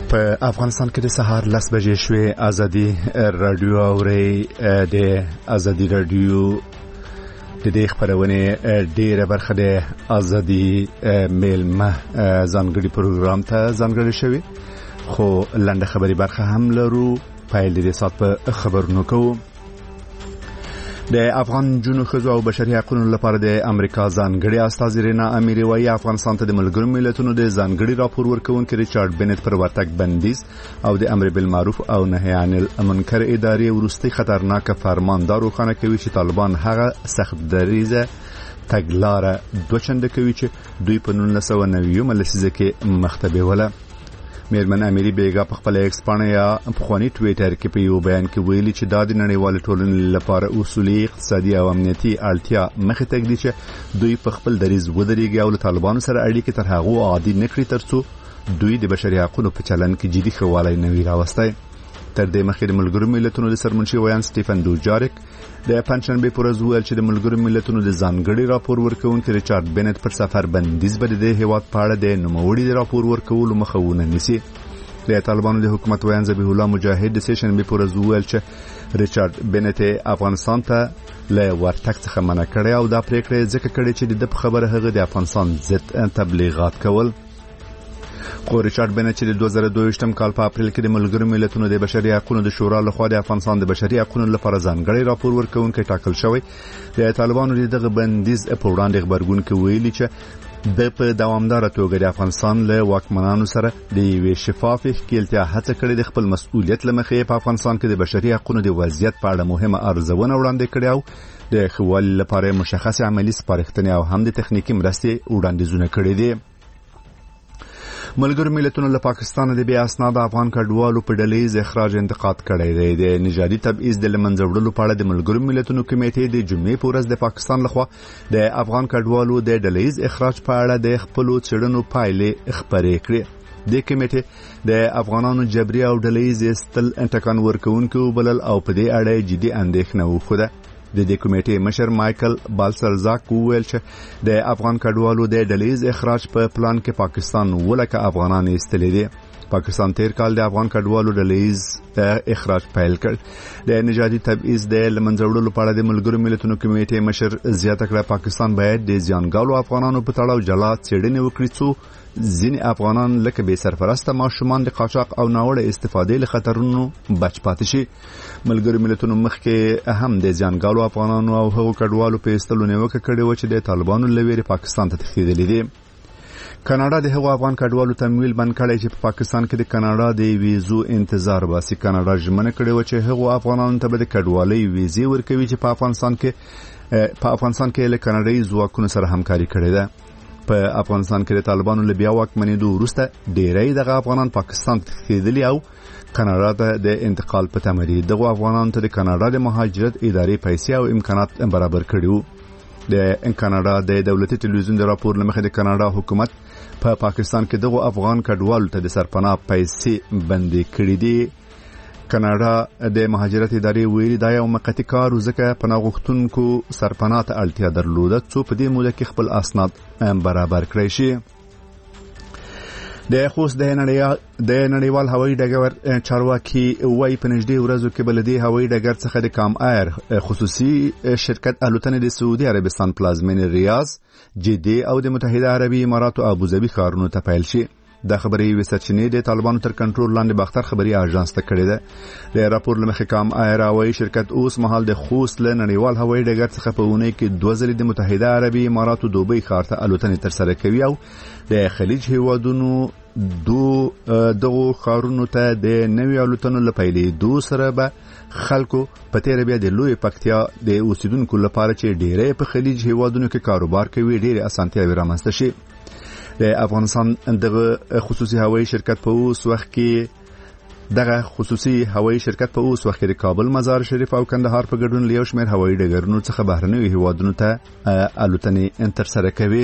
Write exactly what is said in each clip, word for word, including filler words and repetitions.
په افغانستان کې د سهار لس بجې شوې. ازادي رادیو اوري د ازادي رادیو د دې خبرونه ډیره برخه د ازادي میلمه ځانګړي پروګرام ته ځانګړي شوی، خو لنډه خبري برخه هم لرو. پایل دې سات په خبرونو کوو. د افغان جنو خزو او بشري حقوقو لپاره د امریکا ځانګړي استازی رینا امیری وايي افغانستان ته د ملګرو ملتونو د ځانګړي راپور ورکوونکي ریچارډ بنت پر ورتګ بندیز او د امر بالمعروف او نهي عن المنکر ادارې ورستي خطرناک فرمان دارو خانه کوي چې طالبان هغه سخت دریزه تګلاره دوچنده کوي چې دوی په نولس سوه نوي ملسیزه کې مختبه ولا. میرمن امیری بیگا په خپل ایکس باندې یا په خواني ټویټر کې په یو بیان کې ویلي چې دا د نړیوال ټولنې لپاره اصولي اقتصادي او امنیتي اړتیا مخې ته ږدي چې دوی په خپل دریز ودرېږي او له طالبانو سره اړیکې تر هغه عادي نکړي ترڅو دوی د بشري حقوقو په چلن کې جدي خواله نه وي راوستي. تر دې مخکې د ملګرو ملتونو د سرمنشي ویان سټیفن دوجارک د پنځشنبه پر ورځ ویل چې د ملګرو ملتونو د ځانګړي راپور ورکوونکي ریچارډ بنت پر سفر بندیز بده د هیواد په اړه د نوموړي د راپور ورکولو مخاونه نیسي. د طالبانو د حکومت ویان ذبیح الله مجاهد د سیشنبه پر ورځ ویل چې ریچارډ بنت افغانستان ته له ورتګ څخه منع کړی او دا پریکړه ځکه کړې چې د خبره هغه د افغانستان ضد تبلیغات کول. خو ریچارډ بنت چې د دوه زره دوه ویشتم کال په اپریل کې د ملګرو ملتونو د بشري حقوقو د شورا لخوا د افغانستان د بشري حقوقو لپاره ځانګړي راپور ورکوونکی ټاکل شوی، د طالبانو دغه بندیز په وړاندې خبرګون کې ویلي چې د په دوامدار توګه د افغانستان له واکمنانو سره د یوې شفاف ښکېلتیا هڅه کړې د خپل مسؤلیت لمخې په افغانستان کې د بشري حقوقو د وضعیت په اړه مهمه ارزونه وړاندې کړې او د خوالي لپاره مشخص عملی سپارښتنې او هم د تخنیکی مرستې وړاندیزونه کړې دي. ملګرو ملتونو له پاکستان د بیا اسناد افغان کډوالو په ډلهیز اخراج انتقاد کړی دی. د نژادي تبعیض د لمنځه وړلو په اړه د ملګرو ملتونو کمیټې د جمعې په ورځ د پاکستان لخوا د افغان کډوالو د ډلهیز اخراج په اړه د خپل څېړنو پایلې خبرې کړې. د کمیټې د افغانانو جبري او ډلهیز استل انټکان ورکوونکو بلل او په دې اړه جدي اندېښنه وښوده. د دې کمیټې مشر مایکل بالسرزاک وویل چې د افغان کډوالو د ډلهیز اخراج په پلان کې پاکستان ولکه افغانان ایستلې دي. پاکستان تیر کال د افغان کډوالو ډلهیز اخراج پیل کړ. د نژادي تبعیض د لمنځه وړلو په اړه د ملګرو ملتونو کمیټې مشر زیاته کړه پاکستان باید د زیانګالو افغانانو په تړاو جلا څېړنې وکړي څو ځینې افغانان لکه بې سرپرسته ماشومان د قاچاق او ناوړه استفادې له خطرونو بچ پاتې شي. ملګرو ملتونو مخکې هم د زیانګالو افغانانو او هغو کډوالو په ایستلو نیوکه کړې وه چې د طالبانو له ویرې پاکستان ته تښتېدلي دي. کاناډا د هغو افغان کډوالو تمویل بند کړی چې په پاکستان کې د کاناډا د ویزو انتظار باسي. کاناډا ژمنه کړې وه چې هغو افغانانو ته به د کډوالۍ ویزې ورکوي چې په افغانستان کې په افغانستان کې له کاناډایي ځواکونو سره همکاري کړې ده. په افغانستان کې د طالبانو له بیا واکمنېدو وروسته ډېری دغه افغانان پاکستان ته تښتېدلي او کاناډا ته د انتقال په تمه دي. دغو افغانانو ته د کاناډا د مهاجرت ادارې پیسې او امکانات برابر کړي وو. د کاناډا د دولتي تلویزیون د راپور لمخې د کاناډا حکومت په پا پاکستان کې دغو افغان کډوالو ته د سرپناه پیسې بندي کړې دي. کاناډا د مهاجرت ادارې ویلي دا یو موقتي کار و ځکه پناه غوښتونکو سرپناه ته اړتیا درلوده څو په دې موده کې خپل اسناد برابر کړی شي. د خوست د نړیوال هوایي ډګر چارواکي وايي په نږدې ورځو کې بلدي هوایي ډګر څخه د کام ایر خصوصي شرکت الوتنې د سعودي عربستان پلازمینې ریاض، جدې او د متحده عربي اماراتو ابوظبي ښارونو ته پیل شي. دا خبرې یوې سرچینې د طالبانو تر کنټرول لاندې باختر خبري اژانس ته کړې ده. د راپور لمخې کام ایر هوایي شرکت اوس مهال د خوست له نړیوال هوایي ډګر څخه په اونۍ کې دوه ځلې د متحده عربي اماراتو دوبۍ ښار ته الوتنې ترسره کوي او د خلیج هیوادونو دو دغو ښارونو ته د نوي الوتنو له پیلېدو سره به خلکو په تیره بیا د لوی پکتیا د اوسیدونکو لپاره چې ډېری په خلیج هیوادونو کې کاروبار کوي ډېرې اسانتیاوې رامنځته شي. د افغانستان دغه خصوصي هوایي شرکت په اوس وخت کې دغه خصوصي هوایي شرکت په اوس وخت کې د کابل، مزار شریف او کندهار په ګډون له یو شمېر هوایي ډګرونو څخه بهرنیو هیوادونو ته الوتنې ترسره کوي.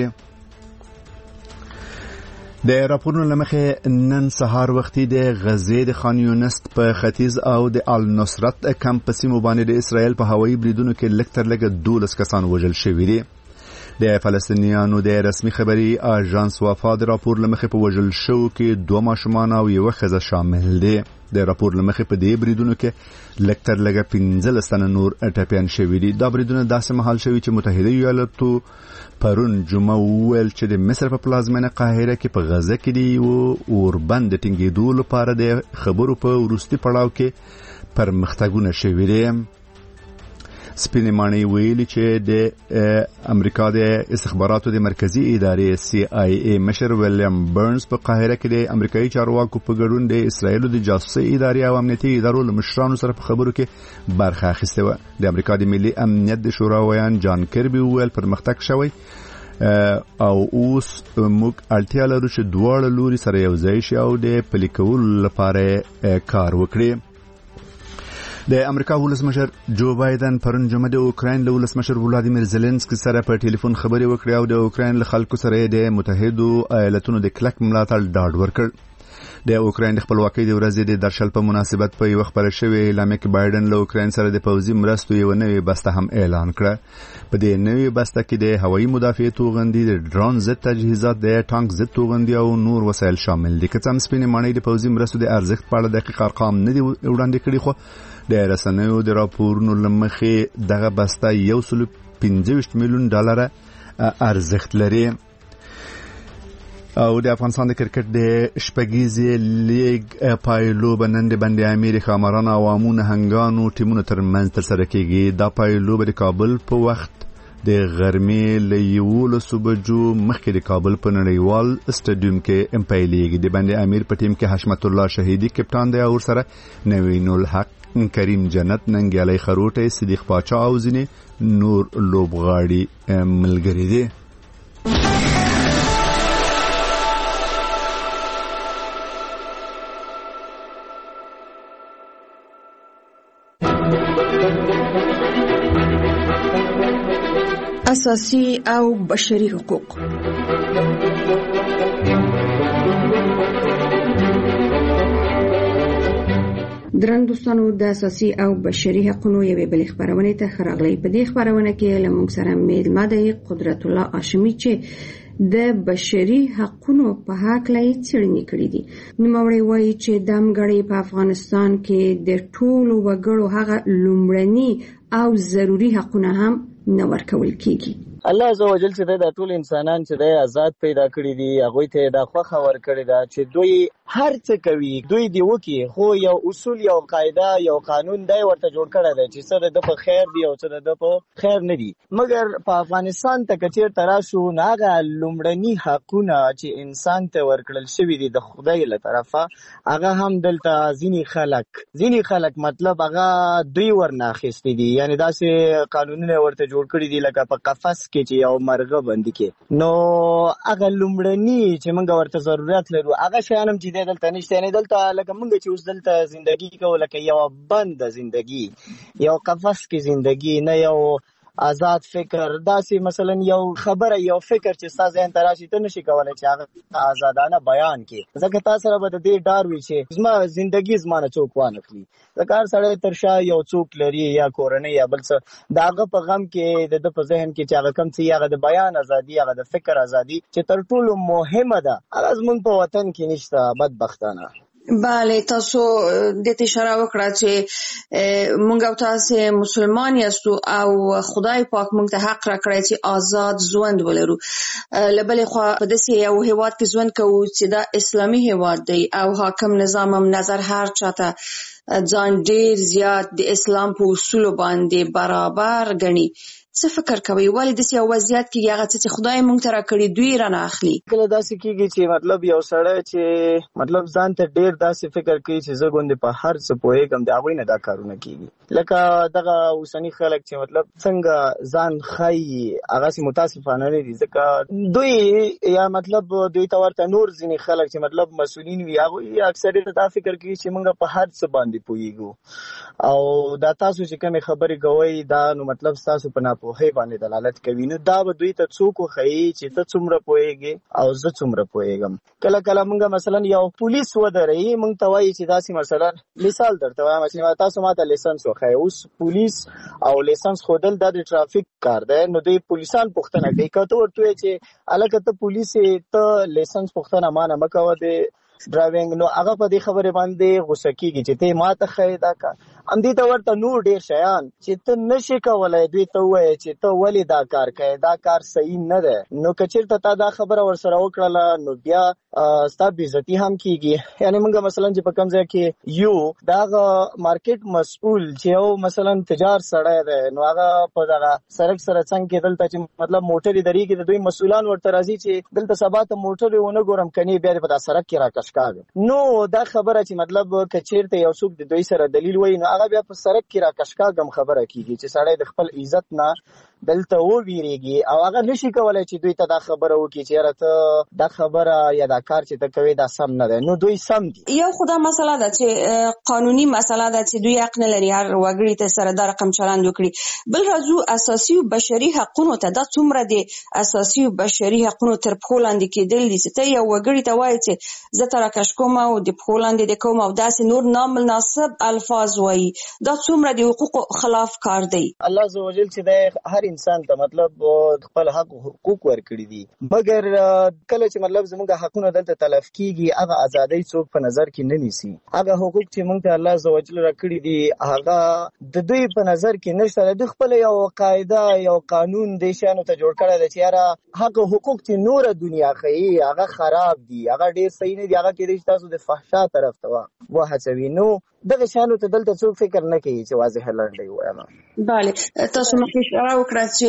د راپورونو لمخې نن سهار وختي د غزې د خان یونس په ختیځ او د النصرت کمپ په سیمو باندې د اسرائیل په هوایي بریدونو کې لږ تر لږه دولس کسان وژل شوي دي. د فلسطینیانو د رسمي خبري اژانس وفا د راپور لمخې په وژل شو کې دوه ماشومان او یو ښځه شامل دي. د راپور لمخې په دې بریدونو کې لږ تر لږه پنځلس تنه نور ټپیان شوي دي. دا بریدونه داسې مهال شوي چې متحده ایالاتو پرون جمعه وویل چې د مصر په پلازمینه قاهره کې په غزه کې دی او اوربند د ټینګېدو لپاره د خبرو په وروستي پړاو کې پرمختګونه شوي دي. سپینې ماڼۍ ویلي چې د امریکا د استخباراتو د مرکزی ادارې سی آی ای مشر ویلیام برنز په قاهره کې د امریکایي چارواکو په ګډون د اسرایلو د جاسوسي ادارې او امنیتي ادارو له مشرانو سره په خبرو کې برخه اخیسته و. د امریکا د ملي امنیت د شورا ویان جان کربي ویل پرمختګ شوی او اوس موږ اړتیا لرو چې دواړه لوري سره یو ځای شي او د پلي کولو لپاره کار وکړي. د امریکا ولسمشر جو بایدن پرون جمعه د اوکراین له ولسمشر ولادیمیر زيلنسکي سره په ټلیفون خبرې وکړې او د اوکراین له خلکو سره د متحدو ایالاتونو د کلک ملاتړ ډاډ ورکړ. د اوکراین د خپلواکۍ د ورځې د درشل په مناسبت په یو خبره شوې اعلامیه کې بایدن له اوکراین سره د پوځي مرستو یو نوې بسته هم اعلان کړه. په دې نوې بسته کې د هوایي مدافع توغندي، د ډرون ضد تجهیزات، د ټانک ضد توغندي او نور وسایل شامل دي. که څه هم سپینې ماڼۍ د پوځي مرستو د ارزښت په اړه دقیق ارقام نه دي وړاندې کړي، خو د رسنیو د راپورونو لمخې دغه بسته یو سل پنځه ویشت میلیون ډالر ارزښت لري. او د افغانستان د کرکټ د شپږیزې لیګ پایلوبه نن د بند امیر ښاماران او عوامو نهنګانو ټیمونو ترمنځ ترسره کیږي. دا پایلوبه د کابل په وخت د غرمې له یولسو بجو مخکې د کابل په نړیوال سټیډیوم کې پیلیږي. د بند امیر په ټیم کې حشمت الله شهیدي کپټان دی او ورسره نوین الحق، کریم جنت، ننګیالی خروټی، صدیق پاچا او ځینې نور لوبغاړي ملګري دي. اساسي او بشري حقوق. درن دوستانو، د اساسي او بشري حقوقو یوې بلې خبرونه ته خراغلی. په دې خبرونه کې له موږ سره میلمه دی قدرت الله هاشمي چې د بشري حقوقو په حق لای څېړنې کړې دي. نوموړی وایي چې د امګړې په افغانستان کې د ټولو وګړو هغه لومړني او ضروري حقونه هم نه ورکول کیږي. الله عزوجل چې د ټول انسانان چې د آزاد پیدا کړی دي هغه ته د خوخه ور کړی دا چې دوی هر څه کوي، دوی دی وکي، خو یو اصول، یو قاعده، یو قانون دی ورته جوړ کړی دی چې سره د په خیر دی او سره د په خیر نه دی. مګر په افغانستان ته کچیر تراشو ناغه لومړني حقونه چې انسان ته ورکړل شوی دي د خدای له طرفه، هغه هم دلته ځینی خلک ځینی خلک مطلب هغه دوی ورناخېستي دي، یعنی داسې قانونونه ورته جوړ کړی دي لکه په قفس کې چې یو مرغه باندې کې. نو هغه لومړني چې موږ ورته ضرورت لرو هغه شیان هم چې دلته نشته. نه دلته لکه موږ چې اوس دلته زندگی کوو لکه یو بند زندگی، یو قفس کې زندگی، نه یو آزاد فکر. داسې مثلا یو خبره، یو فکر چې ستا ذهن ته راشي ته نشي کولی چې هغه آزادانه بیان کړي، ځکه تا سره به د دې ډار وي چې زما زندگی زما نه څوک وانخلي. ځکه هر سړی تر شا یو څوک لري، یا کورنۍ یا بل څه، د هغه په غم کې د ده په ذهن کې چې هغه کم څه، هغه د بیان ازادي، هغه د فکر ازادي چې تر ټولو مهمه ده، هغه زموږ په وطن کې نشته بدبختانه. بله، تاسو د دې اشاره وکړه چې مونږ او تاسو مسلمان یاستو او خدای پاک مونږ ته حق راکړی چې آزاد ژوند ولرو. لبلې خو په داسې یو هیواد کې ژوند کوو چې دا اسلامي هیواد دی او حاکم نظام هم نظر هر چاته ځان ډیر زیات د اسلام په اصولو باندې برابر ګڼي. څه فکر کوي ولې داسې یو وضعیت کې هغه څه چې خدای مونږ ته راکړي دوی رانه اخلي؟ کله داسې کېږي چې مطلب یو سړی چې مطلب ځان ته ډېر داسې فکر کوي چې زه ګوندې په هر څه پوهېږم، د هغوی نه دا کارونه کېږي. لکه دغه اوسني خلک چې مطلب څنګه ځان ښایي هغسې متاسفانه نه دي، ځکه دوی یا مطلب دوی ته ورته نور ځینې خلک چې مطلب مسؤلین وي هغوی اکثریت دا فکر کوي چې موږ په هر څه باندې پوهېږو، او دا تاسو چې کومې خبرې کوئ دا نو مطلب ستاسو په ناپوهۍ پوهې باندې دلالت کوي. نو دا به دوی ته څوک وښیي چې ته څومره پوهېږې او زه څومره پوهېږم. کله کله موږ مثلا یو پولیس ودروي، موږ ته وایي چې داسې مثلا مثال درته وایم چې تاسو ماته لیسنس وښایئ. اوس پولیس او لیسنس ښودل دا د ټرافیک کار دی. نو دوی پولیسان پوښتنه کوي، که ته ورته وایې چې هلکه ته پولیس یې، ته لیسنس پوښتنه ما نه مه کوه د ډرایوینګ، نو هغه په دې خبرې باندې غوسه کېږي چې ته ما ته ښایې دا کار. همدې ته ورته نور ډېر شیان چې ته نشې کولی دوی ته ووایې چې ته ولې دا کار کوې، دا کار صحیح نه دی. نو که چېرته تا دا خبره ورسره وکړله نو بیا ستا بېعزتي هم کېږي. یعنې موږ مثلا چې په کوم ځای کې یو د هغه مارکیټ مسؤل چې یو مثلا تجار سړی دی، نو هغه په دغه سړک سره څنګ کې دلته چې مطلب موټرې درېږي، د دوی مسؤلان ورته راځي چې دلته سبا ته موټرې ونه ګورم کنې بیا دې په دا سړک کې راکش کاږه. نو دا خبره چې مطلب که چېرته یو څوک د دوی سره دلیل وایي نو هغه بیا په سړک کې راکش کاږم خبره کېږي چې سړی د خپل عزت نه دلته وویریږي او هغه نشي کولی چې دوی ته دا خبره وکړي چې یاره ته دا خبره یا دا کار چې ته کوې دا سم نه دی. نو دوی سم دي. یو خو دا مسله ده چې قانوني مسله ده چې دوی حق نه لري هر وګړي ته سره دا رقم چلند وکړي. بل راځو اساسي او بشري حقونو ته. دا څومره د اساسي او بشري حقونو تر پښو لاندې کېدل دي چې ته یو وګړي ته وایې چې زه ته راکش کوم او د پښو لاندې دې کوم او داسې نور نامناسب الفاظ وایي. دا څومره د حقوقو خلاف کار دی. الله عزوجل چې دی هر انسان ته مطلب خپل حق او حقوق ورکړي دي، مګر کله چې مطلب زموږ حقونه دلته تلف کیږي هغه ازادۍ څوک په نظر کې نه نیسي. هغه حقوق چې موږ ته الله عزوجل راکړي دي هغه د دوی په نظر کې نشته. د خپل یو قاعده یو قانون دې شانو ته جوړ کړی دی چې یاره حق او حقوق چې نوره دنیا ښیي هغه خراب دي، هغه ډېر صحیح نه دي، هغه کېدای شي تاسو د فحشا طرف ته وهڅوي. نو دغه شانو ته دلته څوک فکر نه کوي چې واضح لنډۍ ووایم. بله، تاسو مخکې اشاره وکړه چې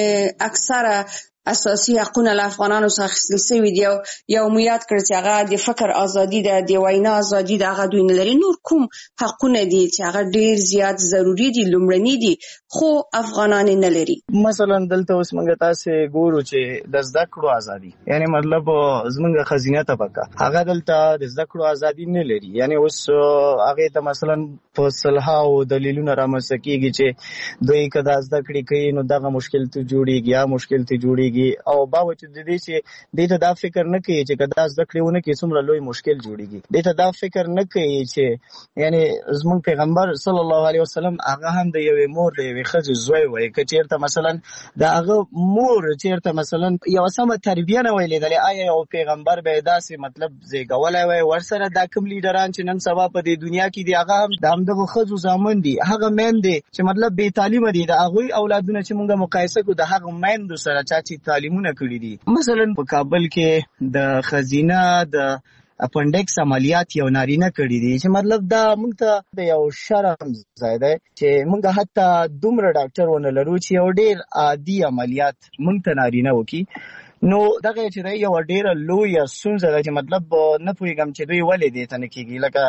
اکثره اساسي حقونه له افغانانو څخه اخیستل شوي دي او یو مو یاد کړ چې هغه د فکر ازادي ده، د وینا ازادي ده، هغه دوی نه لري. نور کوم حقونه دي چې هغه ډېر زیات ضروري دي، لومړني دي، خو افغانان نه لري؟ مثلا دلته اوس موږ تاسې ګورو چې د زده کړو ازادي، یعنی مطلب زموږ خزینه طبقه هغه دلته د زده کړو ازادي نه لري. یعنی اوس هغې ته مثلا په سلهاو دلیلونه رامنځته کېږي چې دوی که دا زده کړې کوي نو دغه مشکل ته جوړېږي یا مشکل ته جوړېږي، او باوجود د دې چې دې ته دا فکر نه کوي چې که دا زده کړې ونه کړي څومره لوی مشکل جوړېږي. دې ته دا فکر نه کوي چې یعنی زموږ پیغمبر صلی الله علیه وسلم هغه هم د یوې مور د یوې ښځې زوی وایي، که چېرته مثلا د هغه مور چېرته مثلا یوه سمه تربیه نه وای لیدلې، آیا یو پیغمبر به یې داسې مطلب زېږولی وای؟ ورسره دا کوم لیډران چې نن سبا په دې دنیا کې دي هغه هم د همدغو ښځو زامن دي، هغه میندې چې مطلب بې تعلیمه دي، د هغوی اولادونه چې موږ مقایسه کړو د هغو میندو سره چا چې تعلیمونه کړي دي. مثلا په کابل کې د ښځینه د اپنډکس عملیات یو نارینه کړي دي چې مطلب دا موږ ته د یو شرم ځای دی چې موږ حتی دومره ډاکټر ونه لرو چې یو ډېر عادي عملیات موږ ته نارینه وکړي. نو دغه چې دی یوه ډېره لویه ستونزه ده چې مطلب نه پوهېږم چې دوی ولې دې ته نه کېږي. لکه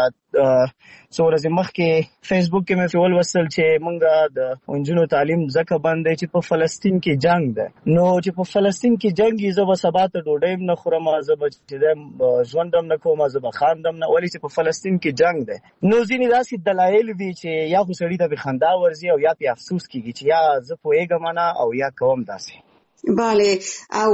څو ورځې مخکې فیسبوک کې مې پرې ولوستل چې موږ د نجونو تعلیم ځکه بند دی چې په فلسطین کې جنګ دی. نو چې په فلسطین کې جنګ وي زه به سبا ته ډوډۍ هم نه خورم، زه به چې دی ژوند هم نه کوم، زه به خاندم نه، ولې چې په فلسطین کې جنګ دی. نو ځینې داسې دلایل وي چې یا خو سړي ته پرې خندا ورځي او یا پرې افسوس کېږي چې یا زه پوهېږم نه او یا کوم داسې. بله، او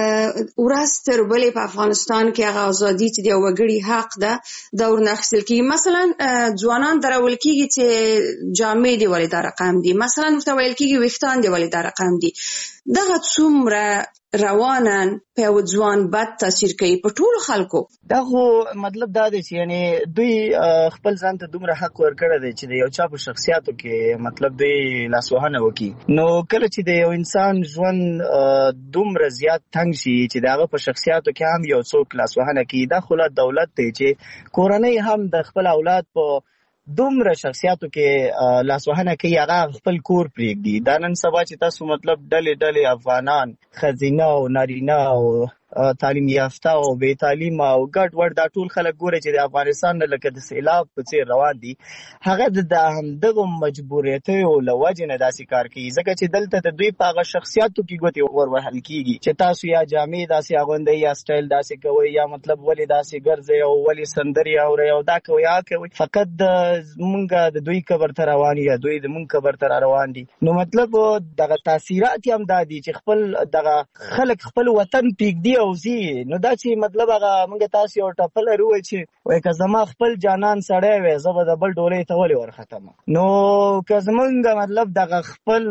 ورځ تر بلې په افغانستان کې هغه ازادي چې د یو وګړي حق ده دا ورنه اخیستل کېږي. مثلا ځوانان درول کېږي چې جامې دې ولې دا رقم دي، مثلا ورته ویل کېږي ویښتان دې ولې دا رقم دي. دغه څومره روانن په یو ځوان بد تاثیر کوي په ټولو خلکو. دا خو مطلب دا دی چې یعنی دوی خپل ځان ته دومره حق ورکړی دی چې د یو چا په شخصیاتو کې مطلب دوی لاسوهنه وکړي. نو کله چې د یو انسان ژوند دومره زیات تنګ شي چې د هغه په شخصیاتو کې هم یو څوک لاسوهنه کوي، دا خو لا دولت دی چې کورنۍ هم د خپل اولاد په دومره شخصیاتو کې لاسوهنه کوي، هغه خپل کور پرېږدي. دا نن سبا چې تاسو مطلب ډلې ډلې افغانان ښځینه او نارینه او تعلیم یافته او بې تعلیم او ګډ وډ دا ټول خلک ګوري چې د افغانستان نه لکه د سیلاب په څیر روان دي، هغه د همدغه مجبوریتیو له وجې نه داسې کار کوي، ځکه چې دلته د دوی په هغه شخصیاتو کې ګوتې ور وهل کېږي چې تاسو یا جامې داسې اغوندئ یا سټایل داسې کوئ یا مطلب ولې داسې ګرځئ او ولې سندرې اورئ او دا کوئ هغه کوئ، فقط د مونږ د دوی قبر ته روان یا دوی د مونږ قبر ته روان دي. نو مطلب دغه تاثیرات هم دا دي چې خپل دغه خلک خپل وطن پرېږدي او ځي، نو دا چې مطلب هغه مونږ تاسو یو ټپه لرو چې وایي که زما خپل جانان سړی وی زه به د بل ډولۍ ته ولې ورختم، نو که زمونږ مطلب دغه خپل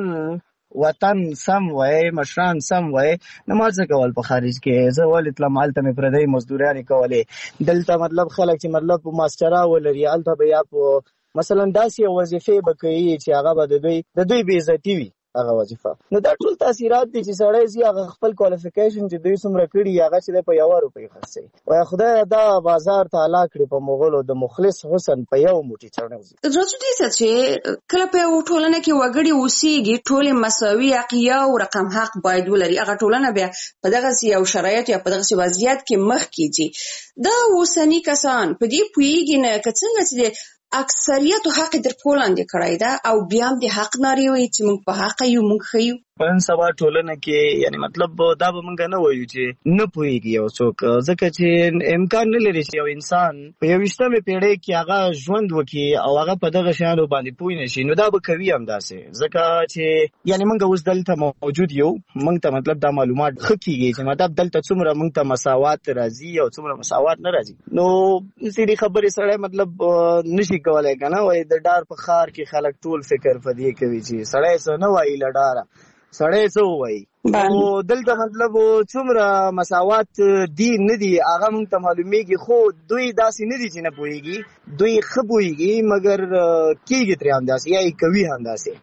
وطن سم وای مشران سم وای نو ما څه کول په خارج کې، زه ولې تلم هلته مې پردۍ مزدوریانې کولې، دلته مطلب خلک چې مطلب ماسټرا ولري هلته به یا په مثلا داسې وظیفې به کوي چې هغه به د دوی د دوی بې عزتي وي هغه وظیفه. نو دا ټول تاثیرات دي چې سړی ځي هغه خپل کوالیفیکیشن چې دوی څومره کړي هغه چې دی په یوه روپۍ خرڅوي، وایه خدای دا بازار تعالی کړي په مغولو د مخلص حسن په یو موټي چڼو ځي. راځو دې ته چې کله په یوه ټولنه کې وګړي اوسېږي ټولې مساوي حق یو رقم حق باید ولري، هغه ټولنه بیا په دغسې یو شرایط یا په دغسې وضعیت کې مخکې ځي. دا اوسني کسان په دې پوهېږي نه که څنګه چې اکثریت حق در پولاندې کړی ده او بیا هم د حق نارې وایي چې موږ په حق یو موږ ښه یو. په نن سبا ټولنه کې یعنی مطلب دا به موږ نه وایو چې نه پوهېږي یو څوک، ځکه چې امکان نه لري چې یو انسان په یوویشتمې پیړۍ کې هغه ژوند وکړي او هغه په دغه شیانو باندې پوه نه شي، نو دا به کوي همداسې، ځکه چې یعنی موږ اوس دلته موجود یو، موږ ته مطلب دا معلومات ښه کېږي چې مطلب دلته څومره موږ ته مساوات راځي او څومره مساوات نه راځي. نو ځینې خبرې سړی مطلب نشي کولی که نه، وایي د ډار په ښار کې خلک ټول فکر په دې کوي چې سړی څه نه وایي له ډاره سړی څه ووایي. او دلته مطلب څومره مساوات دي نه دي هغه موږ ته معلومیږي، خو دوی داسې نه دي چې نه پوهېږي، دوی ښه پوهېږي مګر کېږي ترې همداسې یا یې کوي همداسې.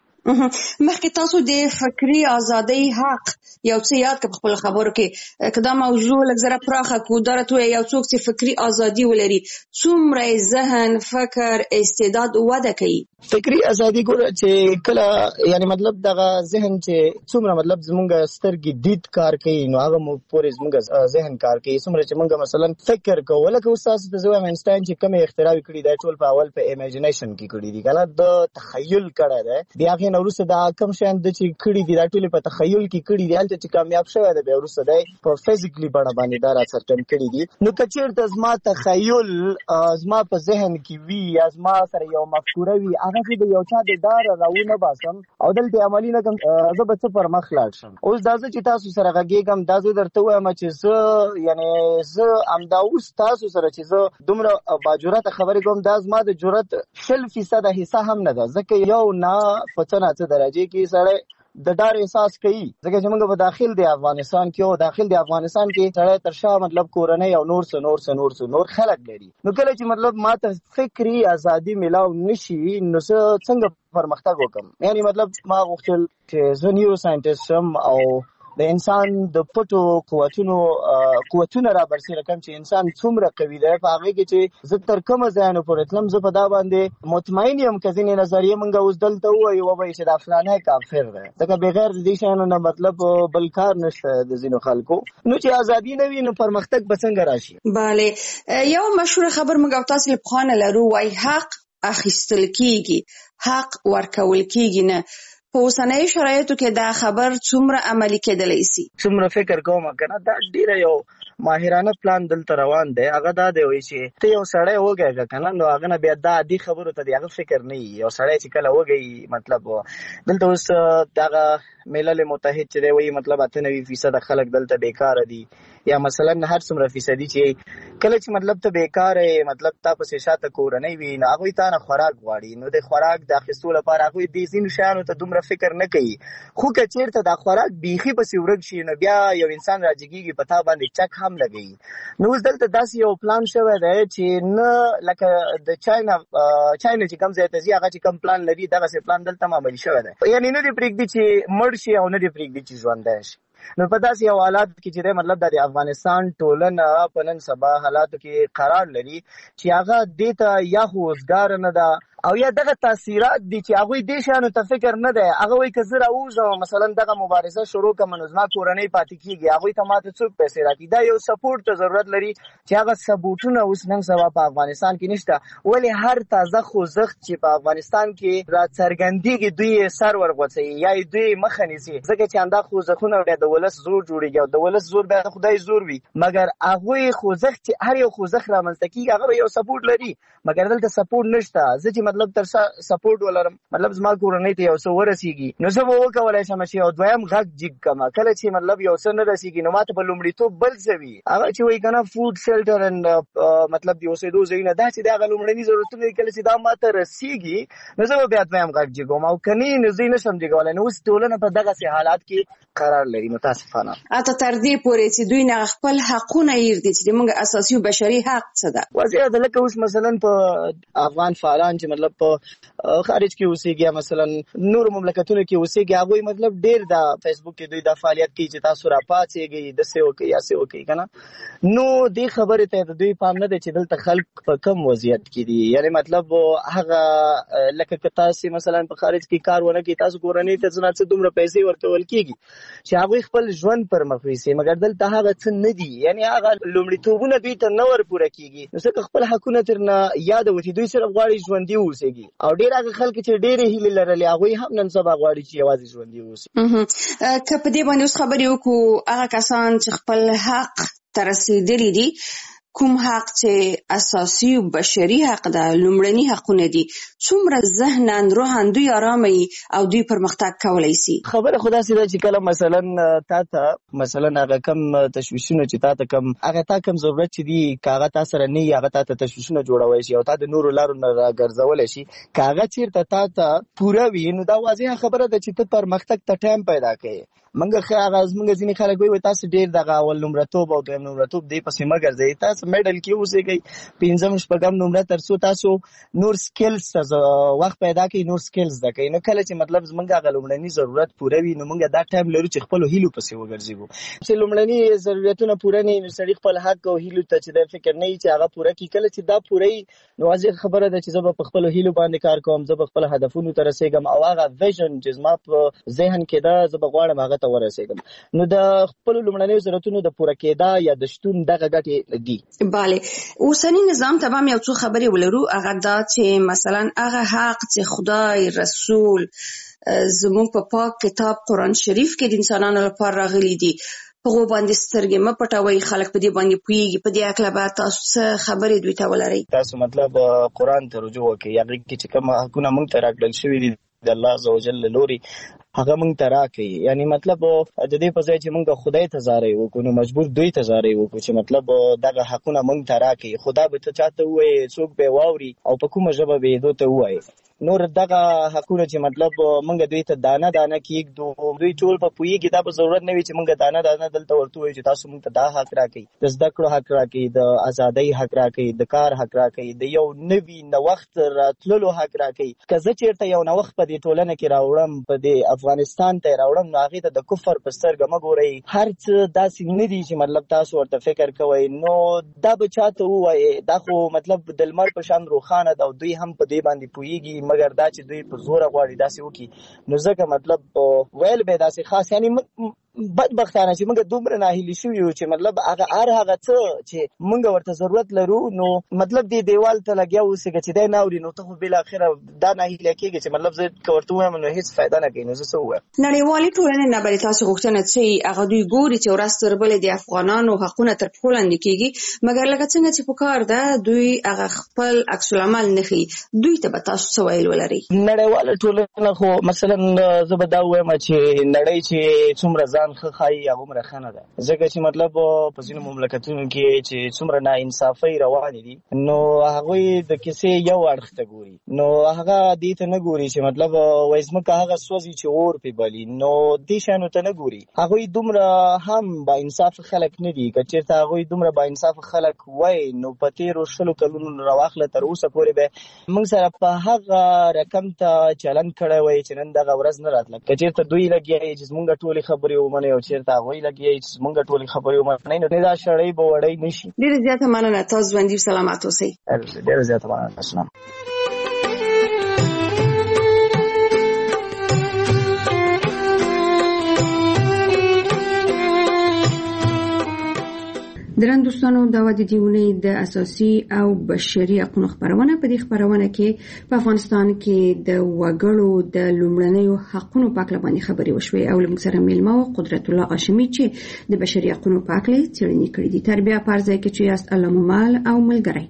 مخکې تاسو د فکري ازادۍ حق یو څه یاد کړه په خپلو خبرو کې، که دا موضوع لږ زره پراخه کړو، دا راته ووایه یو څوک چې فکري ازادي ولري څومره ذهن فکر استعداد وده کوي. فکري ازادي ګوره چې کله یعنی مطلب دغه ذهن چې څومره مطلب زمونږ سترګې دید کار کوي نو هغه مو پورې زمونږ ذهن کار کوي، څومره چې مونږ مثلا فکر کوو، لکه اوس تاسو ته زه وایم انسټاین چې کومې اختراع کړي دی ټول په اول په امیجنیشن کې کړي دي که نه، د تخیل کړی دی، بیا هغې نه وروسته دا کوم شیان د چې کړي دي دا ټولې په تخیل کې کړي دي، هلته چې کامیاب شوی دی بیا وروسته دی په فزیکلي بڼه باندې دا راڅرګند کړي دي. نو که چېرته زما تخیل زما په ذهن کې وي یا زما سره یو مفکوره وي هغه چې د یو چا د ډاره راونه باسم او دلته عملي نه کړم زه به څه پر مخ لاړ شم. اوس دا زه چې تاسو سره غږېږم دا زه درته وایم چې زه یعنې زه همدا اوس تاسو سره چې زه دومره باجرته خبرې کوم دا زما د جرأت شل فیصده حصه هم نه ده، ځکه یو نه په څه نه څه درجې کې سړی د ډار احساس کوي، ځکه چې موږ په داخل د افغانستان کې او داخل د افغانستان کې سړی تر شا مطلب کورنۍ او نور څه نور څه نور څه نور خلک لري. نو کله چې مطلب ما ته فکري ازادي میلاو نشي نو زه څنګه پرمختګ وکړم؟ یعنی مطلب ما غوښتل چې زه نیورو ساینټسټ شم او د انسان د پټو قوتونو قوتونه را برسېره کړم چې انسان څومره قوي دی، په هغې کې چې زه تر کومه ځایانو پورې تلم زه په دا باندې مطمئن یم. که ځینې نظریې موږ اوس دلته ووایو ووایي چې دا فلانی کافر دی، ځکه بغیر د دې شیانو نه مطلب بل کار نشته د ځینو خلکو. نو چې ازادي نه وي نو پرمختګ به څنګه راشي؟ بله، یو مشهوره خبر موږ او تاسو له پخوا نه لرو، وایي حق اخیستل کېږي حق ورکول کېږي نه. په اوسنیو شرایطو کې دا خبر څومره عملي کېدلی شي؟ څومره فکر کوم که نه دا ډېره یو ماهرانه پلان دلته روان دی، هغه دا دی وایي چې ته یو سړی وږی که نه نو هغه نه بیا دا عادي خبرو ته د هغه فکر نه وي. یو سړی چې کله وږی مطلب دلته اوس دغه ملل متحد چې دی وایي مطلب اته نوي فیصده خلک دلته بیکاره دي، یا مثلا هر څومره فیصدي چې کله چې مطلب ته بیکاره مطلب تا پسې شاته کورنۍ وي نو هغوی تا نه خوراک غواړي، نو د خوراک د اخیستو لپاره هغوی دې ځینو شیانو ته دومره فکر نه کوي. خو که چېرته دا خوراک بیخي پسې ورک شي نو بیا یو انسان راجګېږي په تا باندې چک هم لګوي. نو اوس دلته داسې یو پلان شوی دی چې نه لکه د چاینا چاینا چې کوم ځای ته ځي هغه چې کوم پلان لري دغسې پلان دلته هم عملي شوی دی، یعنې نه دې پرېږدي چې مړ شي او نه دې پرېږدي چې ژوندی شي. نو په داسې یو حالات کې چې دی مطلب د افغانستان ټولنه په نن سبا حالاتو کې قرار لري چې هغه دې ته یا خو اوزګاره نه ده او یا دغه تاثیرات دي چې هغه دې شانو ته فکر نه دی. هغه وایي که زه راوځم مثلا دغه مبارزه شروع کړم نو زما کورنۍ پاتې کیږي، هغوی ته ماته څوک پیسې راکړي. دا یو سپورټ ته ضرورت لري چې هغه سپورټونه اوس نن سبا په افغانستان کې نشته. ولې هر تازه خوځښت چې په افغانستان کې را څرګندېږي دوی سر ورغوڅوي یا دوی مخه نیسي، ځکه چې همدا خوځښتونه بیا د ولس زور جوړېږي او د ولس زور بیا د خدای زور وي. مګر هغوی خوځښت چې هر یو خوځښت رامنځته کېږي هغه یو سپورټ لري، مګر دلته سپورټ نشته. زه چې مطلب تر سپورټ ولرم مطلب زما کورنۍ ته یو څه ورسېږي نو زه به وکولی شم چې یو دویم غږ جګ کړم. کله چې مطلب یو څه نه رسېږي نو ماته په لومړیتوب بل څه وي، هغه چې وایي که نه فوډ شیلټر اینډ مطلب د اوسېدو ځایونه، دا چې د هغه لومړني ضرورتونه دي. کله چې دا ماته رسېږي نو زه به بیا دویم غږ جګوم، او که نه نو زه یې نشم جګولی. نو اوس ټولنه په دغسې حالات کې قرار لري متاسفانه. حتی تر دې پورې چې دوی نه خپل حقونه هېر دي چې زموږ اساسي او بشري حق څه ده. واضح ده لکه اوس مثلا په افغان فعالان چې مطلب په خارج کې اوسېږي یا مثلا نور مملکتونو کې اوسېږي، هغوی مطلب ډېر د فیسبوک کې دوی دا فعالیت کوي چې تاسو راپاڅېږئ داسې وکړئ یاسې وکړئ که نه. نو دې خبرې ته د دوی پام نه دی چې دلته خلک په کم وضعیت کې دي. یعنې مطلب هغه لکه که تاسې مثلا په خارج کې کار ونه کړئ، تاسو کورنۍ ته څه نه څه دومره پیسې ورکول کېږي چې هغوی خپل ژوند پر مخ ویسي، مګر دلته هغه څه نه دي. یعنې هغه لومړیتوبونه دوی ته نه ور پوره کېږي. نو ځکه خپل حقونه ترنه یاده وتي، دوی صرف غواړي ژوندي واوسېږي. او ډېر هغه خلک چې ډېرې هیلې لرلې هغوی هم نن سبا غواړي چې یوازې ژوندي واوسي. که په دې باندې اوس خبرې وکړو، هغه کسان چې خپل حق ته رسېدلي دي، کوم حق چې اساسي او بشري حق ده، لومړني حقونه دي، څومره ذهناً روحاً دوی آرامه وي او دوی پرمختګ کولی شي؟ خبره خو داسې ده چې کله مثلا تا ته مثلا هغه کم تشویشونه چې تا ته کم هغه تا کم ضرورت چې دي که هغه تا سره نه وي، هغه تا ته تشویشونه جوړولی شي او تا د نورو لارو نه راګرځولی شي. که هغه چېرته تا ته پوره وي نو دا واضحه خبره ده چې ته پرمختګ ته ټایم پیدا کوې. منګه خو هغه زموږ ځینې خلک وایي تاسو ډېر دغه اول نمرتوب او دویم نمرتوب دې پسې مه ګرځئ، تاسو میډل کې اوسېږئ، پنځم شپږم نمره تر څو تاسو نور سکلز وخت پیدا کړئ، نور سکلز زده کړئ. نو کله چې مطلب زموږ هغه لومړني ضرورت پوره وي نو موږ دا ټایم لرو چې خپلو هیلو پسې وګرځېږو. چې لومړني ضرورتونه پوره نه وي نو سړي خپل حق او هیلو ته چې دی فکر نه وي چې هغه پوره کړي. کله چې دا پوره وي نو واضح خبره ده چې زه به په خپلو هیلو باندې کار کوم، زه به خپل هدفونو ته رسېږم او هغه ویژن چې زما په ذهن کې ده زه به غواړم هغه ته ورسېږم. نو د خپل لومړنیو ضرورتونو د پوره کېدا یا د شتون دغه ګټې دي. بله، اوسني نظام ته به هم یو څو خبرې ولرو. هغه دا چې مثلا هغه حق چې خدای رسول زموږ په پاک کتاب قرآن شریف کې د انسانانو لپاره راغلي دي، هغو باندې سترګې مه پټوئ. خلک په دې باندې پوهېږي. په دې هکله به تاسو څه خبرې دوی ته ولرئ؟ تاسو مطلب قرآن ته رجوع وکړئ، هغې کې چې کوم حقونه موږ ته راکړل شوي دي د الله عزوجل له لورې هغه موږ ته راکړي. یعنی مطلب د دې په ځای چې موږ خدای ته زارۍ وکړو نو مجبور دوی ته زارۍ وکړو چې مطلب دغه حقونه موږ ته راکړي. خدا به ته چاته ووایي، څوک به یې واوري او په کومه ژبه به یې دو ته ووایي. نور دغه حقونه چې مطلب موږ دوی ته دانه دانه کېږدو، دوی ټول په پوهېږي. دا به ضرورت نه وي چې موږ دانه دانه دلته ورته ووایو چې تاسو موږ ته دا حق راکړئ، د زده کړو حق راکړئ، د ازادۍ حق راکړئ، د کار حق راکړئ، د یو نوي نوښت راتللو حق راکړئ. که زه چېرته یو نوښت په دې ټولنه کې راوړم، په دې افغانستان ته راوړم، نو هغې ته د کفر په سترګه مه ګورئ. هر څه داسې نه دي چې مطلب تاسو ورته فکر کوئ. نو دا به چاته ووایي، دا خو مطلب د لمر په شان روښانه ده او دوی هم په دې باندې پوهېږي، مګر دا چې دوی په زوره غواړي داسې وکړي نو ځکه مطلب ویل به داسې خاص یعنی بدبختانه چې موږ دومره ناهیلي شوي یو چې مطلب هغه هر هغه څه چې موږ ورته ضرورت لرو نو مطلب دې دیوال ته لګیا اوسېږه چې دی نه اوري نو ته خو بالاخره دا ناهیلی کېږي چې مطلب زه که ورته ووایم نو هېڅ فایده نه کوي. نو زه څه ووایم؟ نړیوالې ټولنې نه به تاسو غوښتنه څه وي؟ هغه دوی ګوري چې ورځ تر بلې د افغانانو حقونه تر پښو لاندې کېږي، مګر لکه څنګه چې په کار ده دوی هغه خپل عکس العمل نه ښیي. دوی ته به تاسو څه ویل ولرئ؟ نړیواله ټولنه خو مثلا زه به دا ووایم چې نړۍ چې څومره ځان ښه ښایي هغومره ښه نه ده، ځکه چې مطلب په ځینو مملکتونو کې چې څومره ناانصافۍ روانې دي نو هغوی د کیسې یو اړخ ته ګوري، نو هغه دې ته نه ګوري چې مطلب وایي ځمکه هغه سوځي چې اور پې بلي، نو دې شیانو ته نه ګوري. هغوی دومره هم با انصافه خلک نه دي. که چېرته هغوی دومره با انصافه خلک وای نو په تېرو شلو کلونو راواخله تر اوسه پورې به موږ سره په هغه رقم ته چلند کړی وای چې نن دغه ورځ نه راتله. که چېرته دوی لګیا چې زموږ ټولې خبرې ومنئ او چېرته هغوی لګیا چې زموږ ټولې خبرې ومنئ نو دا شړۍ به وړۍ نه شي. ډېره زیاته مننه، تاسو ژوندي سلامت اوسئ. ډېره زیاته مننه. درن دوستانو دا د دیونې د اساسي او بشري حقوقو خبرونه په دې خبرونه کې په افغانستان کې د وګړو د لومړنیو حقوقو په اړه باندې خبرې وشوي او لمږ سره میلمه او قدرت الله هاشمي چې د بشري حقوقو په اړه څېړنې کړې دي. تربیه پرځای کې چې یاست الله ممال او ملګری.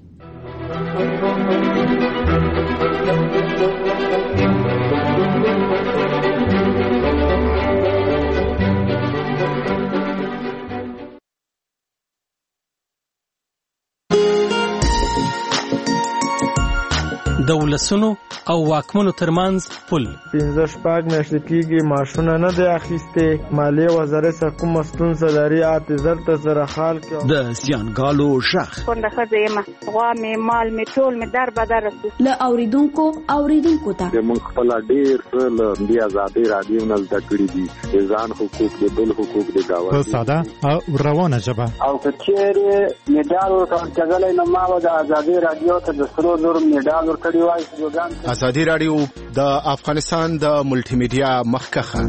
د ولسونو او واکمنو ترمنځ پل پنځه شپږ میاشتې کېږي ماشونه نه دی اخیستې. مالیې وزارت څخه کومه ستونزه لري اته زر ته سره حال کړه. د زیانګالو غږ کونډه ښځه یم، غوا مې مال مې ټول مې در بدر رسو. له اوریدونکو اوریدونکو ته موږ خپل ډېر څه له دې ازادۍ رادیو نه زده کړي دي، د ځان حقوق د بل حقوق د دعوت په ساده او روانه ژبه. او که چېرې میډال ورکړلی نو ما به د ازادۍ رادیو ته د سرو زرو میډال ورکړی. ازادي رادیو د افغانستان د ملټي میډیا مخکخه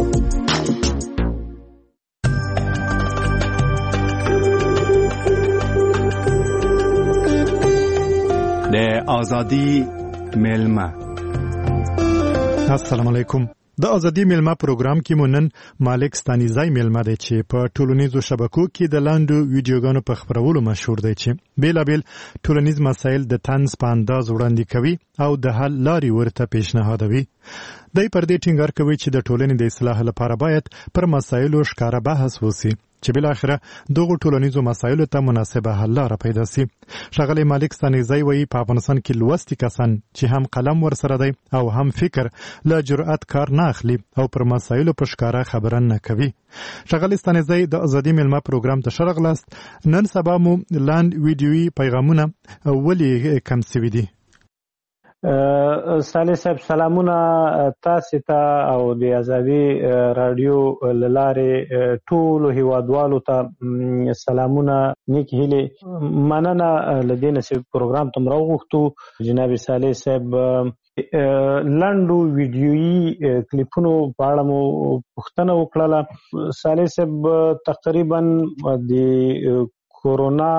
د ازادي میلمه. السلام علیکم. د ازادي میلمه پروګرام کې مونن مالک ستانیزای میلمه دی چې په ټولنیزو شبکو کې د لاندو ویډیوګانو په خبرولو مشهور دی چې بیلابل ټولنیز مسایل د طنز په انداز وړاندې کوي او د حل لارې ورته پیشنهادوي. دای پر دې ټینګار کوي چې د ټولنې د اصلاح لپاره باید پر مسایلو ښکاره بحث وسی چې بل اخره دغه ټولنیزو مسایلو ته مناسبه حل لاره پیدا سي. شغله مالک ستانیزای وایي په افغانستان کې لوستي کسان چې هم قلم ورسره دی او هم فکر له جرأت کار نه اخلي او پر مسایلو په ښکاره خبره نه کوي. شغله ستانیزای د ازادي میلمه پروګرام ته شرغلاست. نن سبا مو لاند ویډیوي پیغامونه ولې کم سوي دي؟ صالح صاحب سلامونه تاسو ته او د ازادي رادیو لاره ټول هیوادوالو ته سلامونه نیک هیله مننه لدینه چې پروګرام تم راغوښتو. جناب صالح صاحب لاندو ویډیویي کلیپونو په اړه مو پوښتنه وکړه. صالح صاحب تقریبا د کورونا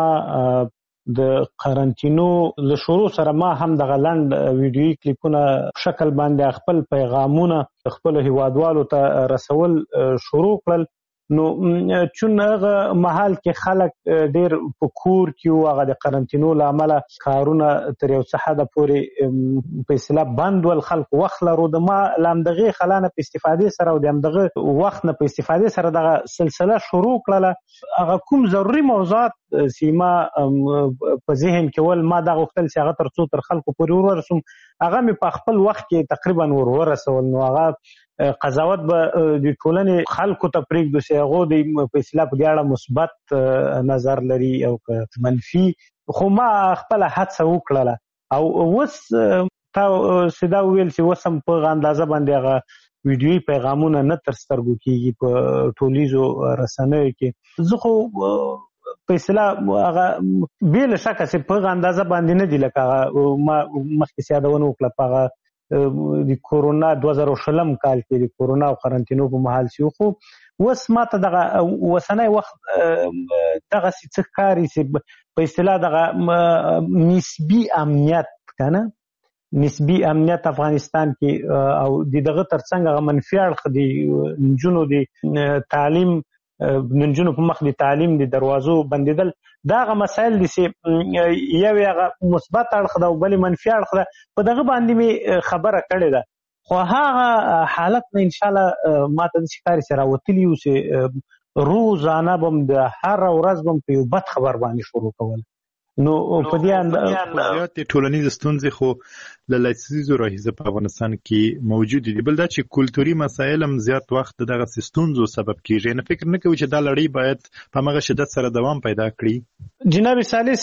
د قرنټینو له شروع سره ما هم د غلند ویډیوي کلیپونه شکل باندې خپل پیغامونه خپل هیوادوالو ته رسول شروع کړل. نو چون هغه محل کې خلک ډیر په کور کې او هغه د قرنټینو لامل کارونه تر یو څه حد پورې په اصطلاح بند ول، خلک وخت لرو د ما لامدغه خلانه په استفاده سره او دغه وخت نه په استفاده سره دغه سلسله شروع کړله. هغه کوم ضروري موضوعات سیما په ذهن کې ول ما دغه وختل چې هغه تر څو تر خلکو پورې ورسوم هغه مې په خپل وخت کې تقریبا ور ورسول. نو هغه قضاوت به د ټولنې خلکو ته پرېږدو چې هغه د په اصطلاح په دې اړه مثبت نظر لري او منفي، خو ما خپل هڅه وکړله او اوس تا سیدا ویل چې اوس هم په اندازه باندې هغه ویډیوي پیغامونه نه تر سترګو کېږي په ټولیزو رسنیو کې. زه خو په اصطلاح هغه بې له شکه چې په اندازه باندې نه دي لکه ما مخکې یادونه وکړه په هغه د کورونا دوه زره شلم کال کې د کورونا او قرنټینو په محل شو. خو اوس ماته دغه وسنۍ وخت دغه څه ښکاري چې په اصطلاح دغه نسبي امنیت کنه نسبي امنیت افغانستان کې او دغه ترڅنګ هغه منفي اړخ د نجونو د تعلیم نجونو په مخ د تعلیم د دروازو بندیدل داغه مسایل دي چې یو هغه مثبت اړخ ده او بل منفي اړخ ده. په دغه باندې می خبره کړې ده خو هغه حالت نه ان شاء الله ماته د شکاري سره وتلی او چې روزانه بم د هر ورځ بم په یو بد خبر باندې شروع کول. نو په دې اند ټولنیز ستونزې خو له لسیزو راهیسې په افغانستان کې موجود دي. بل دا چې کلتوري مسایل هم زیات وخت دغه ستونزو سبب کیږي. نه فکر نه کوي چې دا لړۍ باید په هغه شدت سره دوام پیدا کړي؟ جناب صالح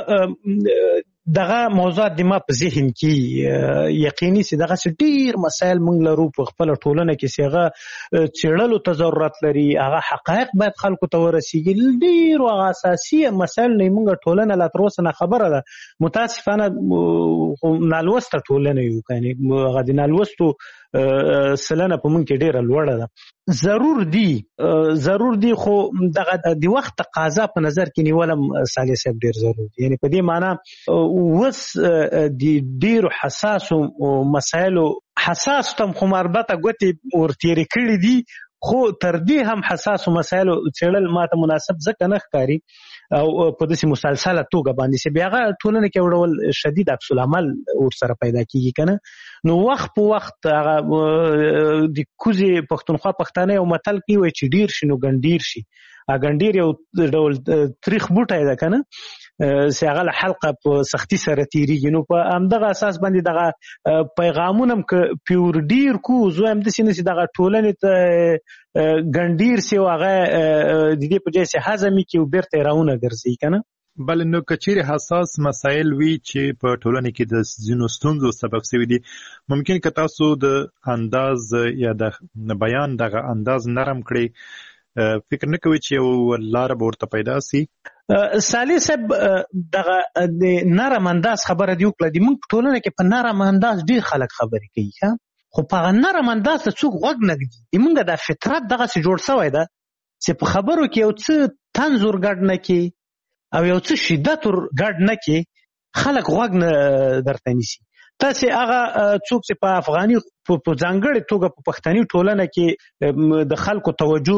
صاحب دغه موضوعات د ما په ذهن کې یقیني چې دغه ډیر مسایل موږ لرو په خپل ټولنه کې چې هغه څېړلو ته ضرورت لري، هغه حقایق باید خلکو ته ورسیږي. ډیر هغه اساسي مسایل نه موږ ټولنه لا تر اوسه نه خبره ده. متاسفانه نالوسته ټولنه یو، یعنې هغه د نالوستو سلنه په مونږ کې ډیره لوړه ده. ضرور دی ضرور دی خو دغه د وخت تقاضا په نظر کې نیولم صالح صاحب ډیر ضرور دی. یعنی په دې معنی وس د ډیرو حساسو مسایلو حساس تم خو مربطه ګوتې ورتېرې کړي دي، خو تر دې هم حساسو مسایلو څېړل ماته مناسب ځکه نه ښکاري او په داسې مسلسله توګه باندې چې بیا هغه ټولنه کې یو ډول شدید عکس العمل ورسره پیدا کېږي که نه. نو وخت په وخت هغه د کوزې پښتونخوا پښتانه یو متل کوي وایي چې ډیر شي نو ګنډیر شي. ګنډیر یو ډول تریخ بوټی ده که نه چې هغه له حلقه په سختي سره تېرېږي. نو په همدغه اساس باندې دغه پیغامونه هم که پیور ډیر کو زه هم داسې نه چې دغه ټولنې ته ګنډیر سي او هغه د دې په ځای چې هضم یې کړي او بیرته یې راونه ګرځي که نه. بل نو که چیرې حساس مسایل وي چې په ټولنه کې د ځینو ستونزو سبب شوي دي، ممکن که تاسو د انداز یا د بیان دغه انداز نرم کړئ، فکر نه کوي چې یو لاره به ورته پیدا سي؟ صالح صاحب دغه د نرم انداز خبره دی وکړه. د موږ په ټولنه کې په نرم انداز ډېر خلک خبرې کوي، خو په هغه نرم انداز ته څوک غوږ نه ږدي. د موږ د فطرت دغسې جوړ شوی ده چې په خبرو کې یو څه طنز ور ګډ نه کړي او یو څه شدت ور ګډ نه کړي، خلک غوږ نه درته نیسي. تاسې هغه څوک چې په افغاني په ځانګړې توګه په پښتني ټولنه کې د خلکو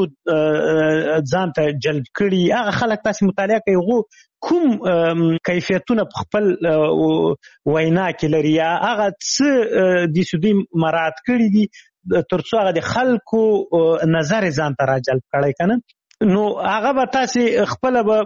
توجه ځان ته جلب کړي، هغه خلک تاسې مطالعه کوي هغو کوم کیفیتونه په خپل وینا کې لري یا هغه څه دې دوی مراعات کړي دي تر څو هغه د خلکو نظر ځان ته راجلب کړی که نه. نو هغه به تاسې خپله به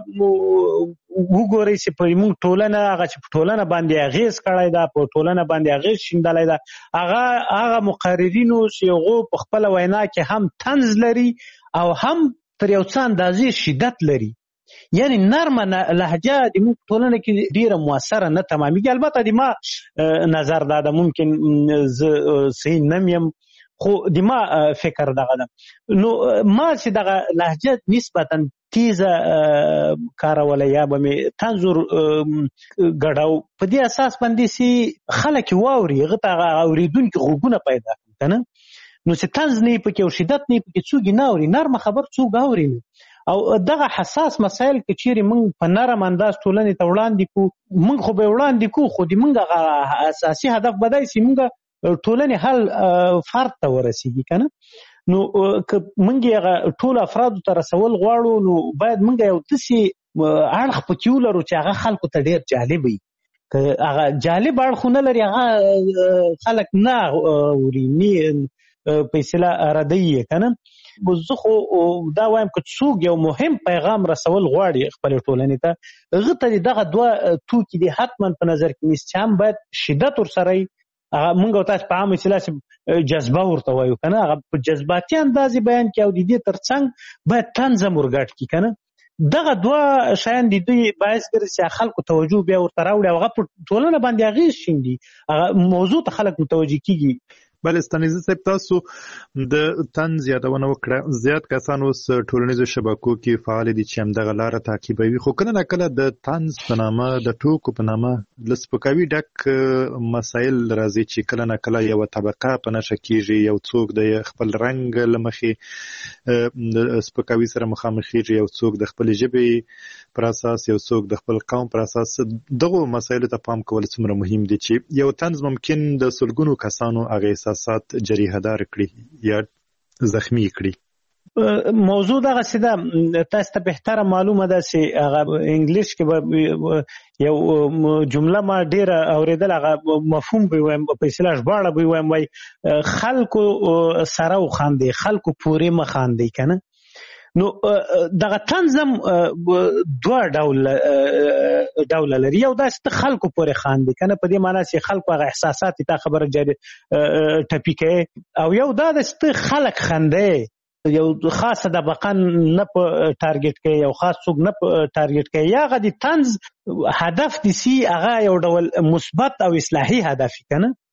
وګورئ چې په موږ ټولنه هغه چې په ټولنه باندې اغېز کړی ده، په ټولنه باندې اغېز شیندلی ده، هغه هغه مقررینو چې هغو په خپله وینا کې هم طنز لري او هم تر یو څه اندازې شدت لري. یعنی نرمه لهجه د موږ په ټولنه کې ډېره مؤثره نه تمامېږي. البته د ما نظر دا ده، ممکن زه صحیح نه یم خو د ما فکر دغه ده. نو ما چې دغه لهجه نسبتا تیزه کاروله یا به مې طنز ګډاو، په دې اساس باندې چې خلک واوري، هغه ته هغه اورېدونکي غوږونه پیدا کړي که نه. نو چې طنز نه یې پکې او شدت نه یې پکې څوک یې نه اوري، نرمه خبر څوک اوري. او دغه حساس مسایل که چیرې موږ په نرم انداز ټولنې ته وړاندې کړو، موږ خو به یې وړاندې کړو، خو د موږ هغه اساسي هدف به دی چې موږ ټولنې حل فرد ته ورسیږي که نه. نو که موږ هغه ټولو افرادو ته رسول غواړو نو باید موږ یو داسې اړخ پکې ولرو چې هغه خلکو ته ډېر جالب وي. که هغه جالب اړخ ونه لري هغه خلک نه اوري، نه په اصطلاح ردوي یې که نه. زه خو دا وایم که څوک یو مهم پیغام رسول غواړي خپلې ټولنې ته، هغه ته دغه دوه توکي دي حتما په نظر کې نیسي چې هم باید شدت ورسره وي، هغه مونږ او تاسو په عامه اصطلاح چې جذبه ورته وایو که نه، هغه په جذباتي اندازې بیان کړي او د دې تر څنګ باید طنز هم ورګډ کړي که نه. دغه دوه شیان د دوی باعث ګرځي چې خلکو توجه بیا ورته راوړي او هغه په ټولنه باندې اغېز شیندي، هغه موضوع ته خلک متوجه کېږي. بله ستانیزه صاحب، تاسو د طنز یادونه وکړه. زیات کسان اوس ټولنیزو شبکو کې فعال دي چې همدغه لاره تعقیبوي، خو کله نه کله د طنز په نامه، د ټوکو په نامه له سپکاوي ډک مسایل راځي چې کله نه کله یوه طبقه په نښه کېږي، یو څوک د خپل رنګ له مخې د سپکاوي سره مخامخېږي، یو څوک د خپلې ژبې پر اساس، یو څوک د خپل قوم پر اساس. دغو مسایلو ته پام کول څومره مهم دي چې یو طنز ممکن د سلګونو کسانو هغه احساسات جریحه دار کړي یا زخمی کړي؟ موضوع دغسې ده، تاسو ته بهتره معلومه ده چې هغه انګلیش کې به یو جمله ما ډېره اورېدل، هغه مفهوم به وایم په اصطلاح ژباړه به وایم، وایي خلکو سره وخاندئ، خلکو پورې مه خاندئ که نه. نو دغه طنز هم دوه ډوله ډوله لري. یو داسې ته خلکو پورې خاندي که نه، په دې معنا چې خلکو هغه احساسات تا خبره جاري ټپي کوي، او یو دا داسې ته خلک خندی، یو خاصه طبقه نه په ټارګټ کوي، یو خاص څوک نه په ټارګټ کوي، یا هغه د طنز هدف دي سي هغه یو ډول مثبت او اصلاحي هدف که نه.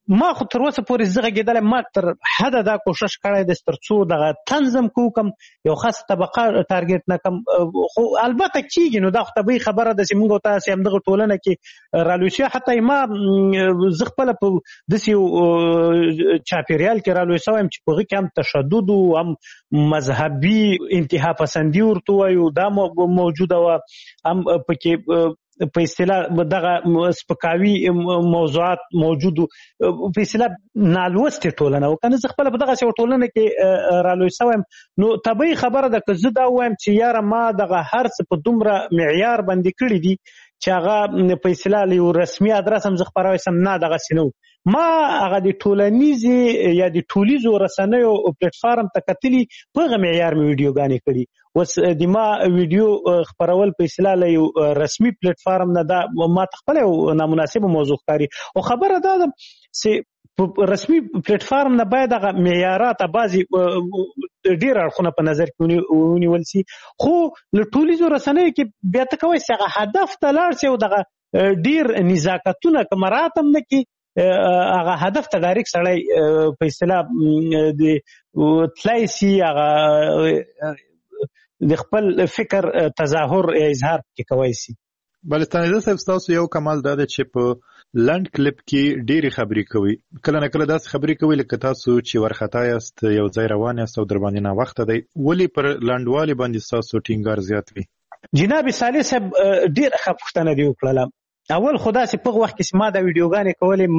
ما خو تر اوسه پورې زه غږېدلی ما تر حده دا کوشش کړی دی تر څو دغه تنظم کو کم یو خاصه طبقه ټارګېټ نه کم خو البته کېږي نو دا خو طبیعي خبره ده چې موږ او تاسې همدغه ټولنه کې رالوی شوي حتی ما زه خپله په داسې یو چاپېریال کې رالوی شوی یم چې په هغه کې هم تشدد و هم مذهبي انتها پسندي ورته وایو دا موجوده وه هم پکې په اصطلاح دغه سپکاوي موضوعات موجود په اصطلاح نالوستې ټولنه و کنه زه خپله په دغسې یو ټولنه کې رالوی شوی یم نو طبیعي خبره ده که زه دا ووایم چې یاره ما دغه هر څه په دومره معیار باندې کړي دي چې هغه په اصطلاح له یو رسمي ادرس هم زه خپروی سم نه دغسې نه و ما هغه د ټولنیزې یا د ټولیزو رسنیو پلیټفارم ته کتلي په هغه معیار مې ویډیوګانې کړي اوس د ما ویډیو خپرول په اصطلاح له یو رسمي پلیټفارم نه دا ما ته خپله یو نامناسبه موضوع ښکاري او خبره دا ده چې په رسمي پلیټفارم نه باید هغه معیارات بعضې ډېر اړخونه په نظر کې ونیول سي خو له ټولیزو رسنیو کې بیا ته کولی سي هغه هدف ته لاړ سي او دغه ډېر نزاکتونه که مراعات هم نه کړي هغه هدف ته ډایرکټ سړی په اصطلاح د تللی سي هغه د خپل فکر تظاهر یا اظهار کې کوی سي. بلستاني صاحب ستاسو یو کمال دا ده چې په لنډ کلیپ کې ډېرې خبرې کوي کله نه کله داسې خبرې کوي لکه تاسو چې ورخطا یاست یو ځای روان یاست او در باندې ناوخته دی ولې پر لنډوالي باندې ستاسو ټینګار زیات وي؟ جناب صالح صاحب ډېره ښه پوښتنه دې وکړله اول خو داسې په هغه وخت کې چې ما دا ویډیوګانې کولې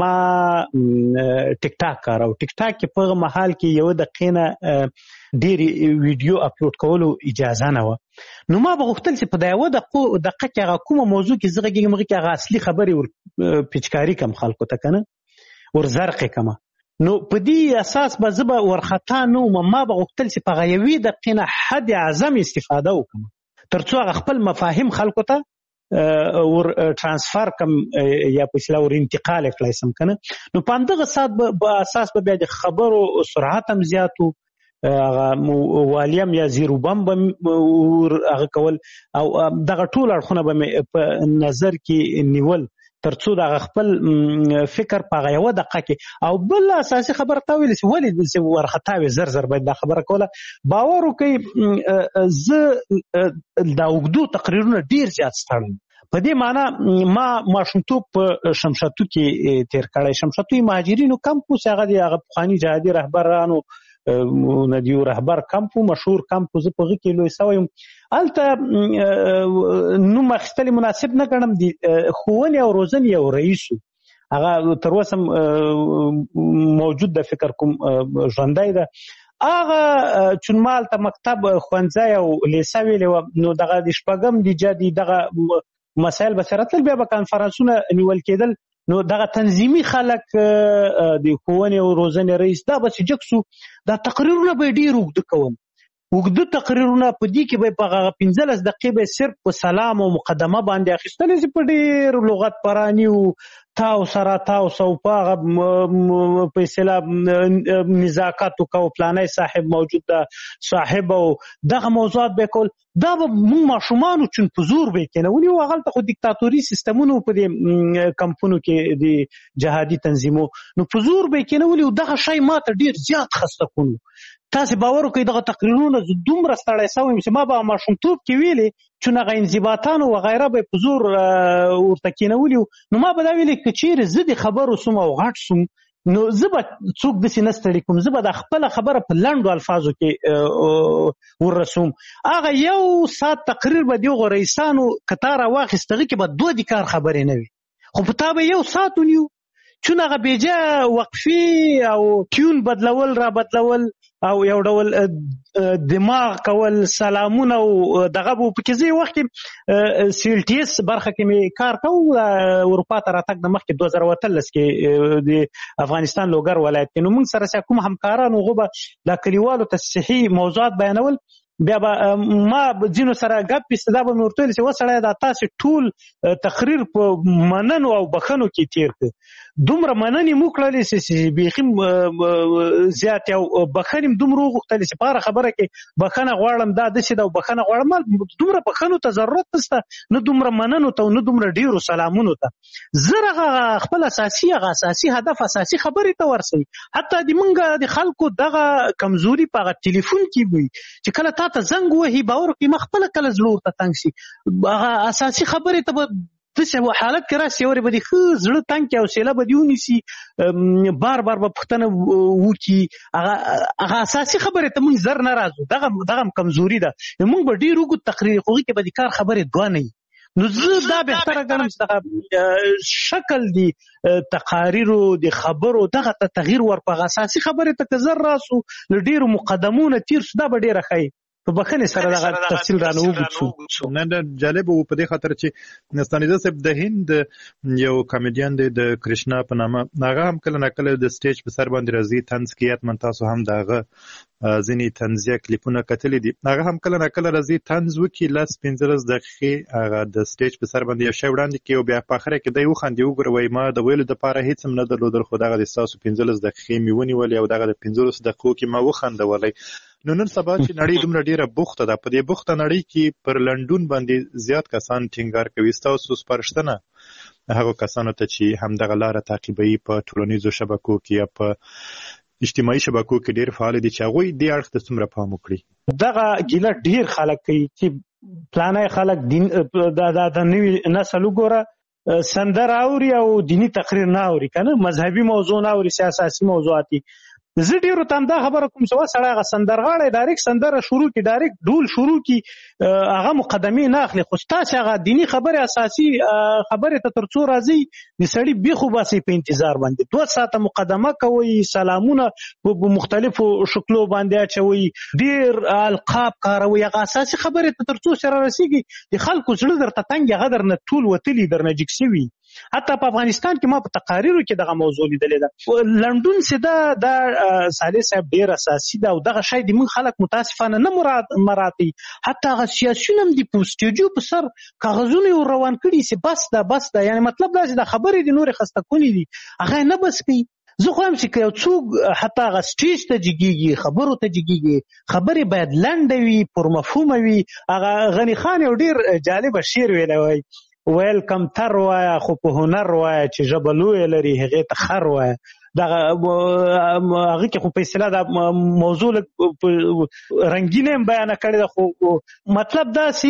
ما ټیک ټاک کاروه ټیک ټاک کې په هغه مهال کې یوه دقیقې نه ډېرې ویډیو اپلوډ کولو اجازه نه وه نو ما به غوښتل چې په دا یوه دقیقه کې هغه کومه موضوع کې زه غږېږم هغې کې هغه اصلي خبرې ور پیچکاري کړم خلکو ته که نه ور زرقې کړمه نو په دې اساس به زه به ورخطا نه وم ما به غوښتل چې په هغه یوې دقیقې نه حد اعظم استفاده وکړم تر څو هغه خپل مفاهیم خلکو ته ور ترانسفر کم یا په اصطلاح ور انتقال کړی سم که نه نو په همدغه ساعت به اساس به بیا د خبرو سرعت هم زیات و هغه والیم یا زیرو بم به هغه کول او دغه ټول اړخونه به مې په نظر کې نیول تر څو دغه خپل فکر په هغه یوه دقیقه کې او بل اساسي خبره تا ویلې چې ولې ورخطا وې زر زر باید دا خبره کوله باور وکړئ زه دا اوږدو تقریرونه ډېر زیات ستړم په دې معنی ما ماشومتوب په شمشتو کې تیر کړی شمشتو مهاجرینو کمپوس هغه د هغه پخواني جهادي رهبرانو نه د یو رهبر کمپ مشهور کمپ زه په هغه کې لوی سوی یم هلته نوم اخیستل مناسب نه ګڼم د ښوونې او روزنې یو رئیس و هغه تر اوسه موجود ده فکر کوم ژوندی ده هغه چون ما هلته مکتب ښوونځی او لیسه ویلې وه نو دغه د شپږم د جدي دغه مسایل به سره تل بیا به کنفرانسونه نیول کېدل نو دغه تنظیمي خلک د ښوونې او روزنې رئیس دا به چې جګ سو دا تقریرونه به یې ډېر اوږده کوم اوږده تقریرونه په دې کې به په هغه پنځلس دقیقې به صرف په سلام او مقدمه باندې اخیستلی چې په ډېر لغت پراني و تاو سره تاو سو په هغه په اصطلاح نزاکت وکړو پلانی صاحب موجود ده صاحب او دغه موضوعات به کول دا به موږ ماشومانو چون په زور به یې کېنولي و هغلته خو دیکتاتوري سیستمونو په دې کمپونو کې د جهادي تنظیمو نو په زور به یې کېنولي و دغه شی ما ته ډېر زیات خسته کړو تاسې باور وکړئ دغه تقریرونه زه دومره ستړی سوی یم چې ما به ماشومتوب کې ویلې چون هغه انضباطانو وغیره به یې په زور ورته کېنولي نو ما به دا ویلې که چیرې زه د خبرو سوم او غټ سوم نو زه به څوک داسې نه ستړي کوم زه به دا خپله خبره په لنډو الفاظو کې وررسوم هغه یو ساعت تقریر به د هغو رئیسانو که تا راواخیست هغې کې به دوه د کار خبرې نه وي خو په تا به یو ساعت ونیو چون هغه بیجا وقفي او ټیون بدلول را بدلول او یو ډول دماغ کول سلامونه او دغه به پکې زه یو وخت کې سی ال ټي اس برخه کې مې کار کوم اروپا ته راتګ د مخکې دوه زره اتلس کې د افغانستان لوګر ولایت کې نو موږ سره کوم همکاران هغه به دا کلیوالو ته صحي موضوعات بیانول بیا به ما ځینو سره ګپ پیسته به مې ورته ویل چې وسړی دا تاسې ټول تقریر په مننو او بخښنو کې تېر کړ دومره مننې مو کړلې چې بیخي زیات او بخښنې م دومره وغوښتلې چې په هره خبره کې بخښنه غواړم دا داسې ده او بخښنه غواړم دومره بخښنو ته ضرورت نشته نه دومره مننو ته نه دومره ډېرو سلامونو ته زر هغه خپل اساسي هغه اساسي هدف اساسي خبرې ته ورسوي حتی د موږ د خلکو دغه کمزوري په هغه ټلیفون کې وي چې کله تا ته زنګ وهي باور وکړي ما خپله کله زړه ورته تنګ شي هغه اساسي خبرې ته به داسې حالت کې راسي اورې به دې ښه زړه تنګ کړي حوصله به دې ونیسي بار بار به پوښتنه وکړي هغه هغه اساسي خبرې ته موږ زر نه راځو دغه دغه کمزوري ده موږ به ډېر اوږد تقریر خو هغې کې به د کار خبرې دوه نه وي نو زه دا بهتره ګڼم چې دغه شکل دی تقاریرو د خبرو دغه ته تغییر ورپغه اساسي خبرې ته که زر راسو له ډېرو مقدمونه تېر شو دا به ډېره ښه په بخښنې سره دغه تفصیل رانه وګورو. نه نه جالب و په دې خاطر چې نستانیزه صاحب د هند یو کامیډین دی د کرشنا په نامه هغه هم کله نه کله د سټیج په سر باندې راځي طنز کوي حتما تاسو هم د هغه ځینې طنزیه کلیپونه کتلي دي هغه هم کله نه کله راځي طنز وکړي لس پنځلس دقیقې هغه د سټیج په سر باندې یو شی وړاندې کوي او بیا په اخره کې دی وخاندي وګوره وایي ما د ویلو دپاره هېڅ هم نه درلودل خو دغه د ستاسو پنځلس دقیقې مې ونیولې او دغه د پنځلسو دقیقو کې ما وخندولی نو نن سبا چې نړۍ دومره ډیره بوخته ده په دې بوخته نړۍ کې پر لنډون باندې زیات کسان ټینګار کوي ستاسو سپارښتنه هغو کسانو ته چې همدغه لاره تعقیبوي په ټولنیزو شبکو کې یا په اجتماعي شبکو کې ډیر فعال دي چې هغوی دې اړخ ته څومره پام وکړي دغه ګیله ډیر خلک کوي چې پلانای خلک دین د نوي نسل وګوره سندره اوري او دینی تقریر نه اوري کنه مذهبي موضوع نه اوري سیاسي موضوعاتي زه ډېرو ته همدا خبره کوم چې وسړی هغه سندرغاړی ډایرکټ سندره شروع کړي ډایرکټ ډول شروع کړي هغه مقدمې نه اخلي خو ستاسې هغه دیني خبرې اساسي خبرې ته تر څو راځي د سړي بیخ وباسئ په انتظار باندې دوه ساعته مقدمه کوئ سلامونه په مختلفو شکلو باندې اچوئ ډېر القاب کاروئ هغه اساسي خبرې ته تر څو سره رسېږي د خلکو زړه درته تنګ هغه درنه ټول وتلي درنه جګ شوي حتی په افغانستان کې ما په تقاریرو کې دغه موضوع لیدلې ده لنډون چې دا د صالح صاحب ډېر اساسي ده او دغه شی د موږ خلک متاسفانه نه مراعاتوي حتی هغه سیاسیون هم د په سټیجو په سر کاغذونه یې روان کړي چې بس ده بس ده یعنې مطلب دا چې د خبرې د نورې خسته کونې دي هغه یې نه بس کوي زه خو هم چې که یو څوک حتی هغه سټیج ته جګېږي خبرو ته جګېږي خبرې باید لنډه وي پرمفهومه وي هغه غني خان یو ډېر جالبه شعر ویلی وایي ویل کمتر وایه خو په هنر وایه چې ژبه لویه لري هغې ته خر وایه دغه هغه کې خو په اصطلاح دا موضوع رنګینه هم بیانه کړې ده خو مطلب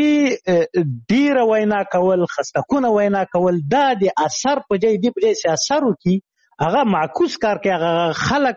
داسې ډېره وینا کول خستهکونه وینا کول دا د اثر په ځای دې په ځای چې اثر وکړي هغه معکوس کار کوي هغه خلک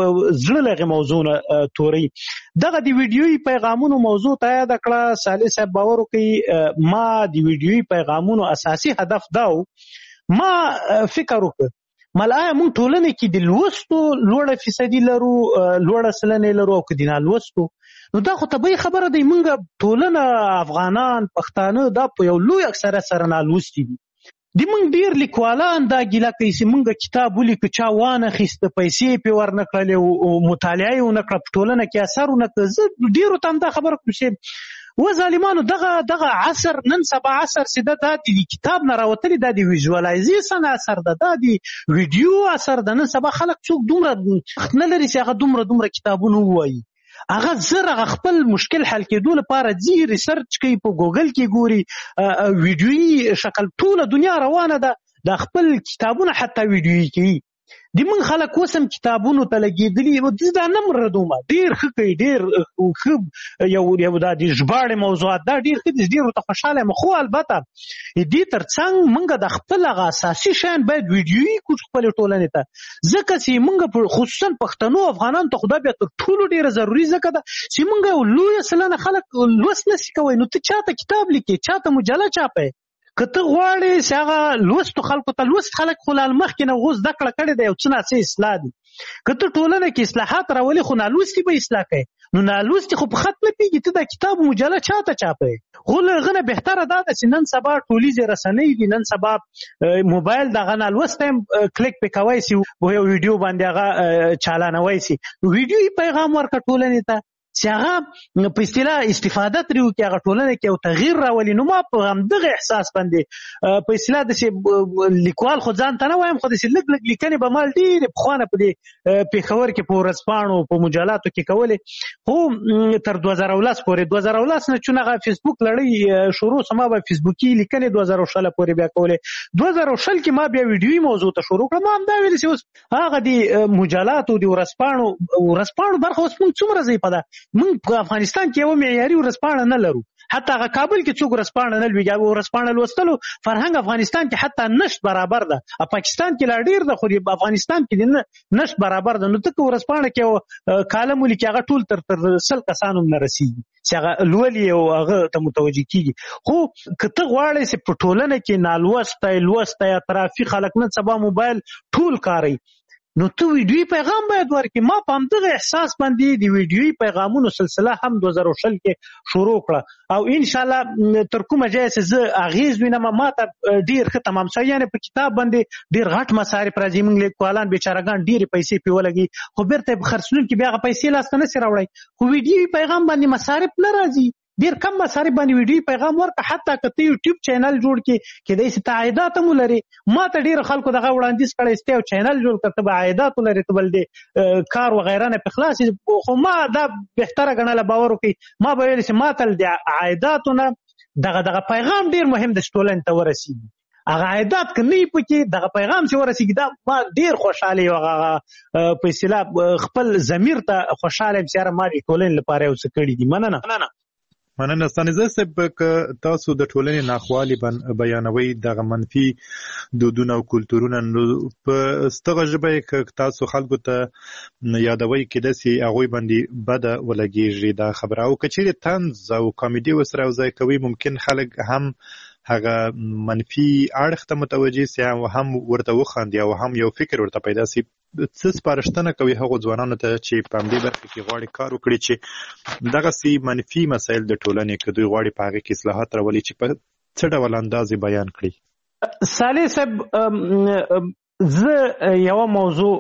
زړه له هغې موضوع نه توري دغه د ویډیوي پیغامونو موضوع ته یاده کړه صالح صاحب باور وکړي ما د ویډیوي پیغامونو اساسي هدف دا و ما فکر وکړ مل آیا موږ ټولنې کې د لوستو لوړه فیصدي لرو لوړه سلنې لرو او که د نالوستو نو دا خو طبیعي خبره دی موږ ټولنه افغانان پښتانه دا په یو لوی اکثریت سره نالوستي دي د موږ ډېر لیکوالان دا ګیله کوي چې موږ کتاب ولیکو چا وانخیسته پیسې یې پرې ورنه کړلې او مطالعه یې ونه کړه په ټولنه کې اثر ونه کړه زه ډېرو ته همدا خبره کوم چې و ظالمانو دغه دغه عصر نن سبا عصر چې ده دا د کتاب نه راوتلي دا د ویژوالایزیشن اثر ده دا د ویډیو اثر ده نن سبا خلک څوک دومره وخت نه لري چې هغه دومره دومره کتابونه ووایي هغه زر هغه خپل مشکل حل کېدو لپاره ځي ریسرچ کوي په ګوګل کې ګوري ویډیویي شکل ټوله دنیا روانه ده د خپل کتابونه حتی ویډیویي کوي د موږ خلک اوس هم کتابونو ته لګېدلي زه دا نه مردومه ډېر ښه کوي ډېر ښه یو یو دا د ژباړې موضوعات دا ډېر ښه دي ډېر ورته خوشحاله یم خو البته دې تر څنګ موږ د خپل هغه اساسي شیان باید ویډیویي کړو خپلې ټولنې ته ځکه چې موږ خصوصا پښتنو افغانانو ته خو دا بیا تر ټولو ډېره ضروري ځکه ده چې موږ یو لویه سلنه خلک لوست نشي کوی نو ته چا ته کتاب لیکې چا ته مجله چاپی که ته غواړې چې هغه لوستو خلکو ته لوست خلک خو لا مخکې نه اوس زده کړه کړې ده یو څه ناڅه اصلاح دي که ته ټولنه کې اصلاحات راولې خو نالوستي به اصلاح کوي نو نالوستي خو په خط نه پوهېږي ته دا کتاب مجله چا ته چاپوي خو له هغه نه بهتره دا ده چې نن سبا ټولیزې رسنۍ دي نن سبا موبایل دغه نالوستی هم کلیک پې کوی سي په یو ویډیو باندې هغه چالانوی سي نو ویډیویي پیغام ورکړه ټولنې ته چې هغه په اصطلاح استفاده ترې وکړي، هغه ټولنه کې یو تغییر راولي. نو ما په همدغه احساس باندې په اصطلاح داسې لیکوال خو ځان ته نه وایم، خو داسې لږ لږ لیکنې به ما ډېرې پخوانه په دې پېښور کې په ورځپاڼو په مجلاتو کې کولې، خو تر دوه زره ولس پورې دوه زره ولس نه چون هغه فیسبوک لړۍ شروع سم، ما به فیسبوکي لیکنې دوه زره شل پورې بیا کولې. دوه زره شل کې ما بیا ویډیوي موضوع ته شروع کړم. ما هم دا ویلې چې اوس هغه د مجلاتو د ورځپاڼو ورځپاڼو برخه اوس موږ څومره ضعیفه ده. موږ په افغانستان کې یوه معیاري ورځپاڼه نه لرو، حتی هغه کابل کې څوک ورځپاڼه نه لوي. ورځپاڼه لوستلو فرهنګ افغانستان کې حتی نشت برابر ده، پاکستان کې لا ډېر ده، خو په افغانستان کې نشت برابر ده. نو ته که ورځپاڼه کې یو کالم ولیکې هغه ټول تر تر سل کسانو هم نه رسېږي چې هغه لولي او هغه ته متوجه کېږي. خو که ته غواړې چې په ټولنه کې نالوستی لوستی اطرافي خلک نن سبا موبایل ټول کاروي، نو ته ویډیوي پیغام باید ورکړې. ما په همدغه احساس باندې د ویډیوي پیغامونو سلسله هم دوه زره شل کې شروع کړه، او انشاءالله تر کومه ځایه چې زه اغېز وینم ما ته ډېر ښه تمام شوی. یعنې په کتاب باندې ډېر غټ مصارف راځي، موږ لیکوالان بیچارهګان ډېرې پیسې پرې ولګي، خو بېرته یې خرڅوونکي بیا هغه پیسې لاسته نشي راوړی. خو ویډیوي پیغام باندې مصارف نه راځي، ډېر کم مصارف باندې ویډیو پیغام ورکړه. حتی که ته یوټیوب چینل جوړ کړې کیدای شي ته عایدات هم ولرې. ما ته ډېرو خلکو دغه وړاندیز کړی چې ته یو چینل جوړ کړه، ته به عایدات ولرې، ته بل د کار وغیره نه پرې خلاص یې. خو ما دا بهتره ګڼله، باور وکړئ ما به ویل چې ما ته د عایداتو نه دغه دغه پیغام ډېر مهم دی چې ټولنې ته ورسېږي. هغه عایدات که نه وي پکې، دغه پیغام چې ورسېږي، دا ما ډېر خوشحاله یم. هغه په اصطلاح خپل ضمیر ته خوشحاله یم چې یاره ما د ټولنې لپاره یو څه کړي دي. مننه. مننه ستانزه صاحب، که تاسو د ټولنې ناخوالي بیانوي، دغه منفي دودونه او کلتورونه، نو په ستغه ژبه که تاسو خلکو ته یادوي کېدای شي هغوی باندې بده ولګېږي دا خبره، او که چیرې طنز او کامیډي ورسره یوځای کوي، ممکن خلک هم هغه منفي اړخ ته متوجه سي او هم ورته وخاندي او هم یو فکر ورته پیدا سي. څه سپارښتنه کوي هغو ځوانانو ته چې په همدې برخه کې غواړي کار وکړي چې دغسې منفي مسایل د ټولنې که دوی غواړي په هغې کې اصلاحات راولي چې په څه ډول انداز یې بیان کړي؟ صالح صاحب، زه یوه موضوع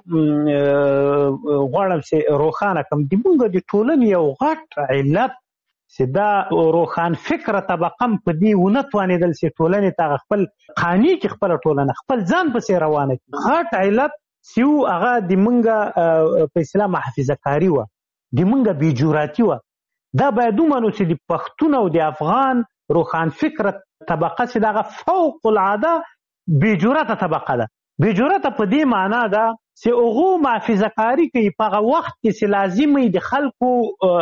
غواړم چې روښانه کړم. د موږ د ټولنې یو غټ علت چې دا روښان فکره طبقه هم په دې ونه توانېدل چې ټولنې ته خپل قانع کړي، خپله ټولنه خپل ځان پسې روانه کړي. غټ علت چې و هغه د موږ په اصطلاح محافظه کاري وه، د موږ بېجراتي وه. دا باید ومنو چې د پښتون او د افغان روښان فکره طبقه چې د هغه فوق العاده بېجرته طبقه ده. بېجرته په دې معنا ده چې هغو محافظه کاري کوي په هغه وخت کې چې لازم وي د خلکو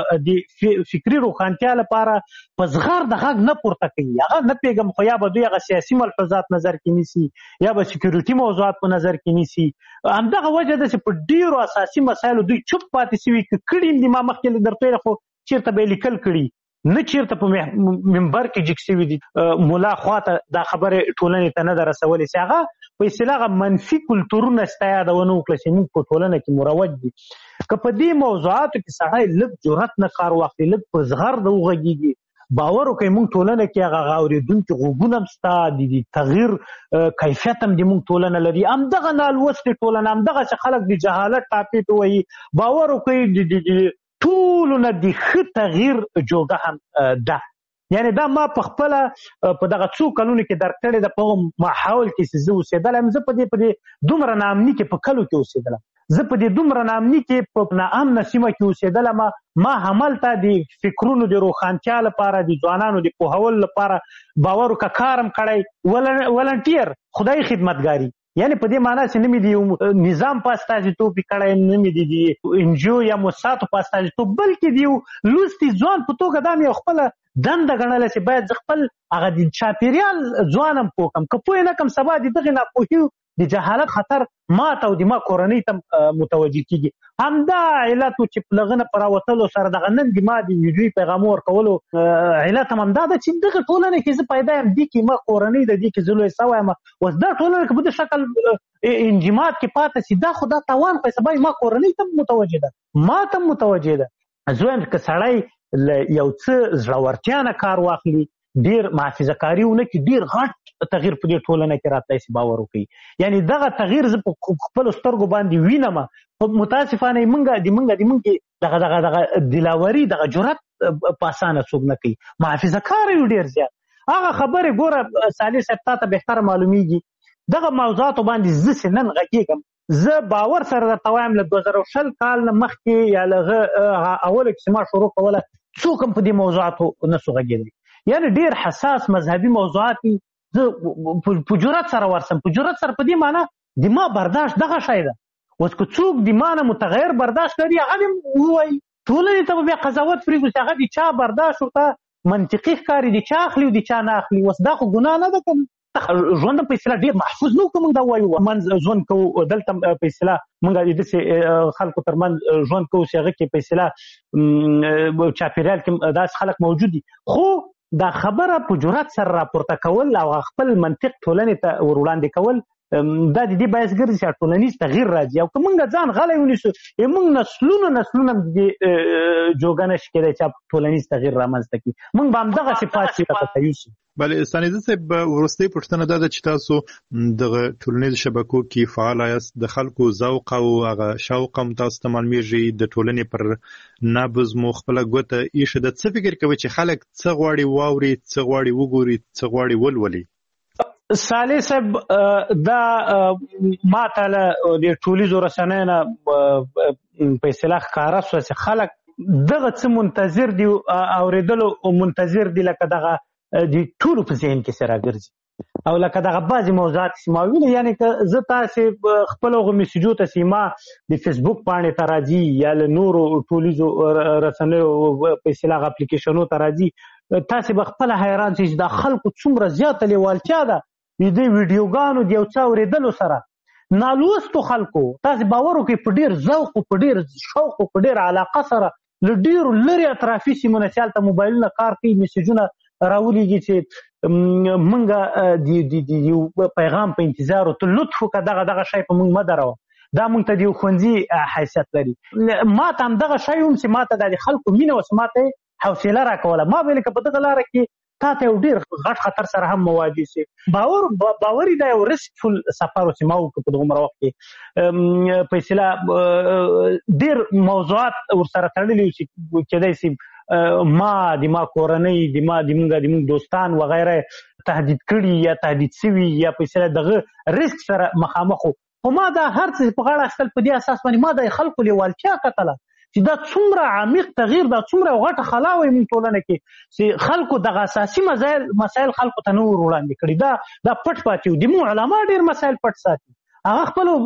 د فکري روښانتیا لپاره په زغر د غږ نه پورته کوي. هغه نه پوهېږم، خو یا به دوی هغه سیاسي ملحوظات نظر کې نیسي یا به سکیورټي موضوعات په نظر کې نیسي. همدغه وجه ده چې په ډېرو اساسي مسایلو دوی چوپ پاتې شوي. که کړي هم دي، ما مخکې درته ویل، خو چېرته به یې لیکل کړي، نه چېرته په منبر کې جګ شوي دي. ملا خواته دا خبرې ټولنې ته نه ده رسولې چې هغه په اصطلاح منفي کلتورونه ستا یادونه وکړه چې موږ په ټولنه کې مروج دي. که په دې موضوعاتو کې سړی لږ جرأت نه کار واخلي، لږ په زغر د وغږېږي، باور وکړئ موږ ټولنه کې هغه اورېدونکي غوږونه هم شته، د تغییر کیفیت هم د موږ ټولنه لري. همدغه نالوستې ټولنه، همدغسې خلک د جهالت ټاپې ته وایي، باور وکړئ ټولو نه د ښه تغییر جوګه هم ده. یعنې دا ما په خپله په دغه څو کلونو کې درک کړې ده. په هغه ماحول کې چې زه اوسېدلی، زه په دې په دې دومره ناامني کې په کلو کې اوسېدلم، زه په دې دومره ناامني کې په ناامنه سیمه کې اوسېدلم. ما هملته د فکرونو د روښانتیا لپاره، د ځوانانو د پوهولو لپاره باور وکړه کار هم کړی، ولنټیر خدای خدمتګاري. یعنې په دې معنا چې نه مې د یو نظام په استازیتوب یې کړی، نه مې د انجیو یا موسساتو په استازیتوب، بلکې د یو لوستي ځوان په توګه دا مې یو خپله دنده ګڼله چې باید زه خپل هغه د چاپېریال ځوان هم پوه کړم. که پوه نه کړم، سبا د دغې ناپوهي د جهالت خطر ما ته او د ما کورنۍ ته متوجه کېږي. همدا علت و چې په هغه نه په راوتلو سره دغه نن د ما د ویډیوي پیغامو ورکولو علت هم همدا ده چې دغه ټولنه کې زه پیدا یم، دې کې ما کورنۍ ده، دې کې زه لوی سوی یم. اوس دا ټولنه که په دې شکل انجماد کې پاتې شي، دا خو دا تاوان خو سبا ما کورنۍ ته متوجه ده، ما ته متوجه ده. زه وایم که سړی له یو څه زړورتیا نه کار واخلي، ډیر محافظه کاریونه کې ډیر غټ تغییر په دې ټولنه کې راتلی سي باور وکړي. یعنی دغه تغییر زه په خپلو سترګو باندې وینم. متاسفانه موږ د موږ د موږ دغه دغه دغه دلاوري دغه جرأت په اسانه څوک نه کوي. محافظه کار یو ډیر زیات. هغه خبرې ګوره صالح صاحب تا ته بهتره معلومیږي دغه موضوعاتو باندې زه چې نن غږېږم زه باور سره درته وایم له دوه زره شل کال نه مخکې یا له هغه اوله کې چې ما شروع کوله څوک هم په دې موضوعاتو نه سو غږېدلی. یعنې ډېر حساس مذهبي موضوعات دي. زه په جرأت سره ورسم. په جرأت سره په دې معنی د ما برداشت دغه شی ده. اوس که څوک د ما نه متغیر برداشت کوي هغه دې ووایي. ټولنې ته به بیا قضاوت پرېږدو چې هغه د چا برداشت ورته منطقي ښکاري د چا اخلي او د چا نه اخلي. اوس دا خو ګناه نه ده که نه؟ ژوند په اصطلاح ډېر محفوظ نه وو که موږ دا ووایو منځ ژوند کوو دلته په اصطلاح موږ داسې خلکو ترمنځ ژوند کوو چې هغه کې په اصطلاح چاپېریال کې داسې خلک موجود دي. خو دا خبره په جرأت سره راپورته کول او خپل منطق ټولنې ته ور وړاندې کول دا د دې باعث ګرځي چې ټولنیز تغییر راځي. او که موږ ځان غلی ونیسو موږ نسلونه نسلونه د دې جوګه نه شي کېدی چې ټولنیز تغییر رامنځته کړي. موږ به همدغسې پاتې راته یوسو. بله ستانیزه صاحب وروستۍ پوښتنه دا ده چې تاسو دغه ټولنیزو شبکو کې فعال یاست. د خلکو ذوق او هغه شوق هم تاسو ته معلومیږي. د ټولنې پر نبض مو خپله ګوته ایښې ده. څه فکر کوئ چې خلک څه غواړي واوري څه غواړي وګوري څه غواړي ولولي؟ صالح صاحب دا ما ته له د ټولیزو رسنیو نه په اصطلاح ښکاره شوه چې خلک دغه څه منتظر دي اورېدلو منتظر دي لکه دغه د ټولو په ذهن کې څه راګرځي او لکه دغه بعضې موضوعات چې ما ویلي. یعنې که زه تاسې خپلو هغو میسیجو ته چې ما د فیسبوک پاڼې ته راځي یا له نورو ټولیزو رسنیو په اصطلاح اپلیکیشنو ته راځي تاسې به خپله حیران شئ چې دا خلکو څومره زیاته لیوالتیا ده د دې ویډیوګانو د یو څه اورېدلو سره نالوستو خلکو تاسې باور وکړئ په ډېر ذوق او په ډېر شوق او په ډېر علاقه سره له ډېرو لرې اطرافي سیمو نه چې هلته موبایلونه کار کوي میسیجونه راولیږي چې موږ د یو پیغام په انتظار ته لطف وکړه دغه دغه شی په موږ مه دروه. دا موږ ته د یو ښوونځي حیثیت لري. ما ته همدغه شی هم چې ما ته دا د خلکو مینه وه چې ما ته یې حوصله راکوله. ما ویل که په دغه لاره کې تا ته یو ډېر غټ خطر سره هم مواجه سي. باور باوري دا یو ریسکفل سفر چې ما وکړ په دغومره وخت کې په اصطلاح ډېر موضوعات ورسره تړلي وو چې کېدی سي ما د ما کورنۍ د ما د موږ د موږ دوستان وغیره تهدید کړي یا تهدید سوي یا په اصطلاح دغه ریسک سره مخامخ وو. خو ما دا هر څه په غاړه اخیستل په دې اساس باندې ما د خلکو لیوالتیا کتله چې دا څومره عمیق تغییر دا څومره غټه خلا وي موږ ټولنه کې چې خلکو دغه اساسي مسایل مسایل خلکو ته نه ور وړاندې کړي. دا دا پټ پاتې وو. د موږ علما ډېر مسایل پټ ساتي. هغه خپلو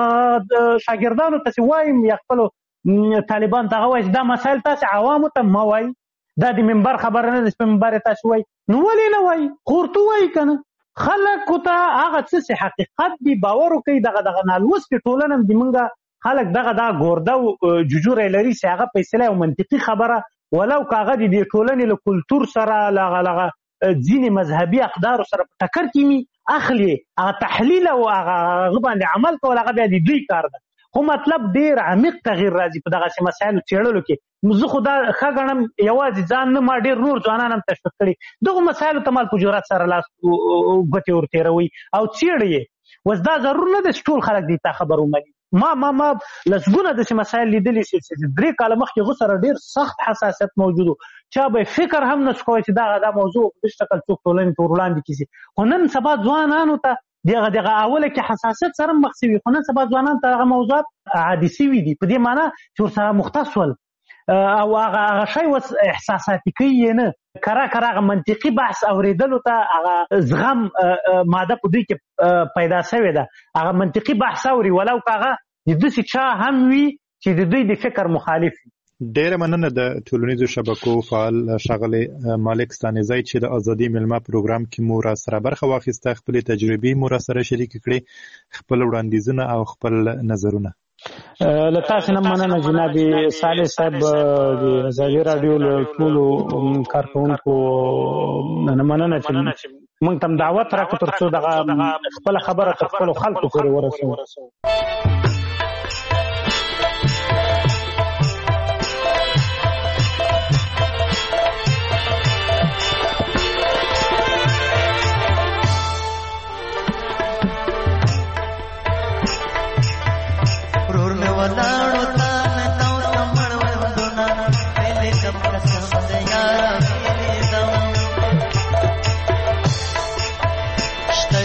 شاګردانو ته چې وایم یا خپلو طالبان ته هغه وایي چې دا مسایل تاسې عوامو ته مه وایي. دا د منبر خبره نه ده چې په منبر یې تاسې وایي. نو ولې نه وایي؟ خو ورته ووایي که نه خلکو ته هغه څه چې حقیقت دي باور وکړي. دغه دغه نالوستې ټولنه د موږ خلک دغه دا ګورده او ججوری لري چې هغه په اصطلاح یو منطقي خبره ولو که هغه د دې ټولنې له کلتور سره له هغه ځینې مذهبي اقدارو سره په ټکر کې وي اخلي هغه تحلیل او هغه باندې عمل کول هغه بیا د دوی کار ده. خو مطلب ډېر عمیق تغییر راځي په دغسې مسایلو څېړلو کې. زه خو دا ښه ګڼم یوازې ځان نه ما ډېر نور ځوانان هم تشویق کړي دغو مسایلو ته مال په جرأت سره لاس ګوتې ورتېروي او څېړي یې. اوس دا ضرور نه ده چې ټول خلک دې ته خبر ومني. ما ما ما لسګونه داسې مسایل لیدلي چې درې کاله مخکې هغو سره ډېر سخت حساسیت موجود و. چا به فکر هم نه شو کوی چې دغه دا موضوع په دې شکل څوک ټولنې ته ور وړاندې کړي. خو نن سبا ځوانانو ته دغه دغه اوله کې حساسیت سره مخ شوي خو نن سبا ځوانانو ته هغه موضوعات عادي شوي دي په دې معنی چې ورسره مختص ول او هغه هغه شی اوس احساساتي کوي یې نه کرا کرا هغه منطقي بحث اورېدلو ته هغه زغم ماده په دوی کې پیدا شوې ده. هغه منطقي بحث اوري ولو که هغه د داسې چا هم وي چې د دوی د فکر مخالف وي. ډیره مننه د ټولنیزو شبکو فعال ښاغلی مالک ستانیزی چې د ازادي میلمه پروګرام کې مو را سره برخه واخیسته خپلې تجربې مو را سره شریکې کړې خپل وړاندیزونه او خپل نظرونه. له تاسې نه مننه جناب صالح صاحب د ازادي راډیو له ټولو کارکوونکو نه مننه چې موږ ته دعوت راکړو تر څو دغه خپله خبره تر خپلو خلکو پورې ورسوو.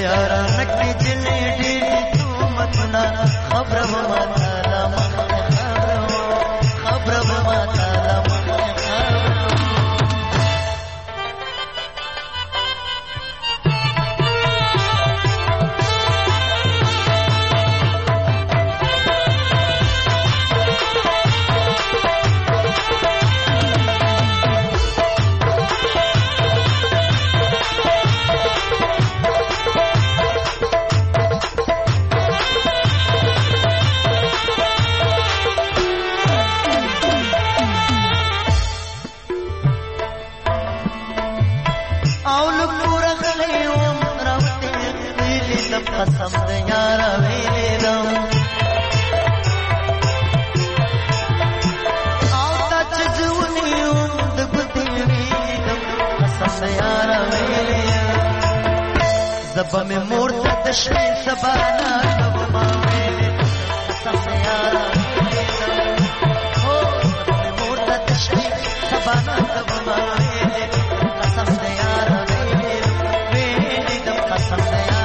یارا نکړي جلې ډېرې تومتونه خبره به ما تعالی مخکې خبره خبره به ما تعالی مخکې خبره قسم د یارا ویلم او تا چې ځونیوم د ګوتې ویلم قسم د یارا ویلم زبه مې مور ته د شپې سبا نه کومه ویلم قسم د یارا ویلم هو زبه مې مور ته د شپې سبا نه کومه ویلم قسم د یارا ویلم ویلم قسم د یارا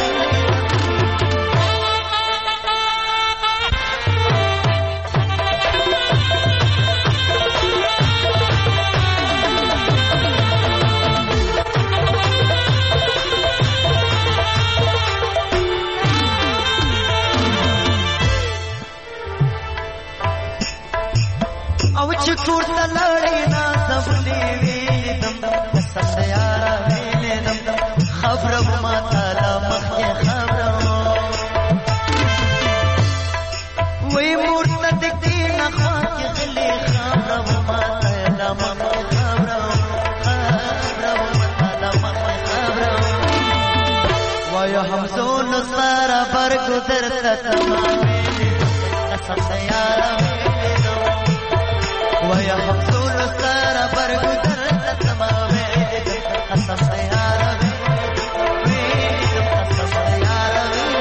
او چې کور ته لړې نازولې ویلم قسم د یارا ویلم خبره به ما تعالی مخکې خبره وی مور ته د کینه خوا کې غلې خبره به ما تعالی مخکې خبره خبره به ما تعالی مخکې خبره وایه همزون سره برګدر ته تمام قسم د یارا ويا حصول سارة برقو درت سماوي قسم سيارة ويدم قسم سيارة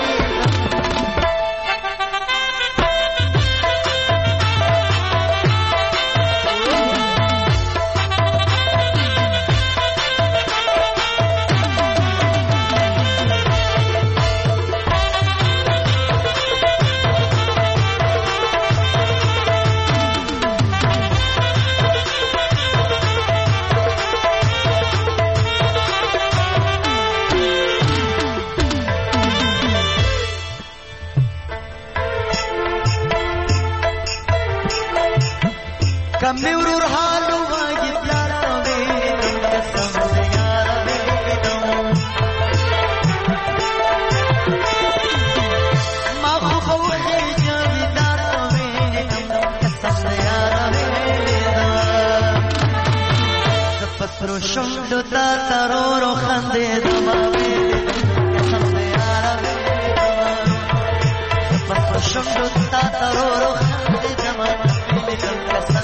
کمی ورور حالو واجی پلاتا ویدم قسم سیارا ویدم ما خو خوخی جاوی داتا ویدم قسم سیارا ویدم سپسرو شمدو تا ترورو خندی دما ویدم قسم سیارا ویدم سپسرو شمدو تا ترورو خندی دما ویدم قسم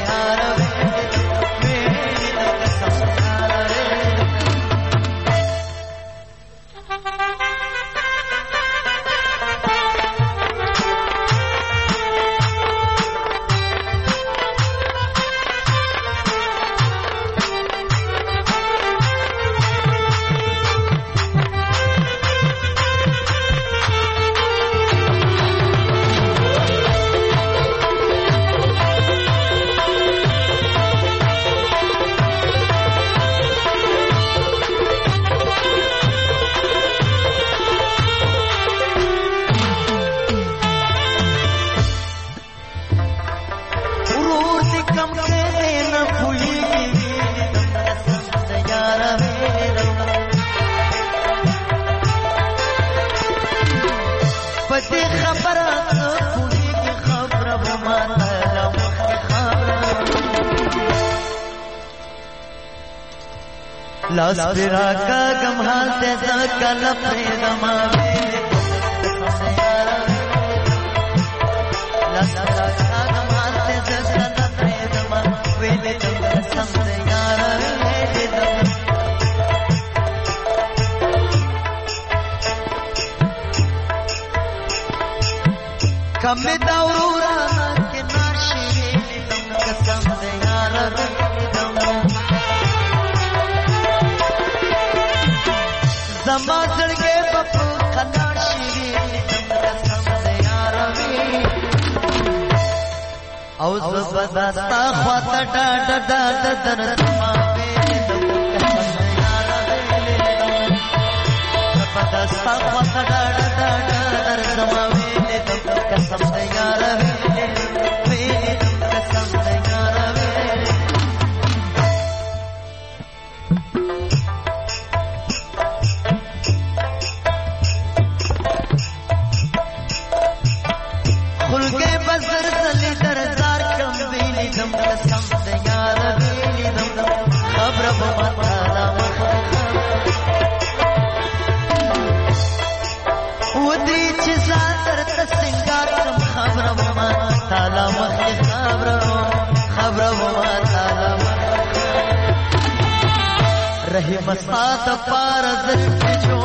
لاس پیرا کا گم حال تے کل پریدما لاس پیرا کا گم حال تے کل پریدما ویلے تم قسم دے یار ویلے تم کم داورا کے ناشی تم قسم دے یار ویلے تم زما زړګي په قناړ شي قسم دې یار وی او زبدا ستا خواته ډاډ ډاډ در زما وی قسم دې یار وی زبدا ستا خواته ډاډ ډاډ در زما وی قسم دې یار وی قسم دې یار وی خلګي بزر زلي درزار کم ویلي دم قسم دې یار ویلي دم خبر به مالا مخ ودي چې زاتر تسنګار کم خبر به مالا مخ خبر خبر به مالا مخ رحم سات پار زل جو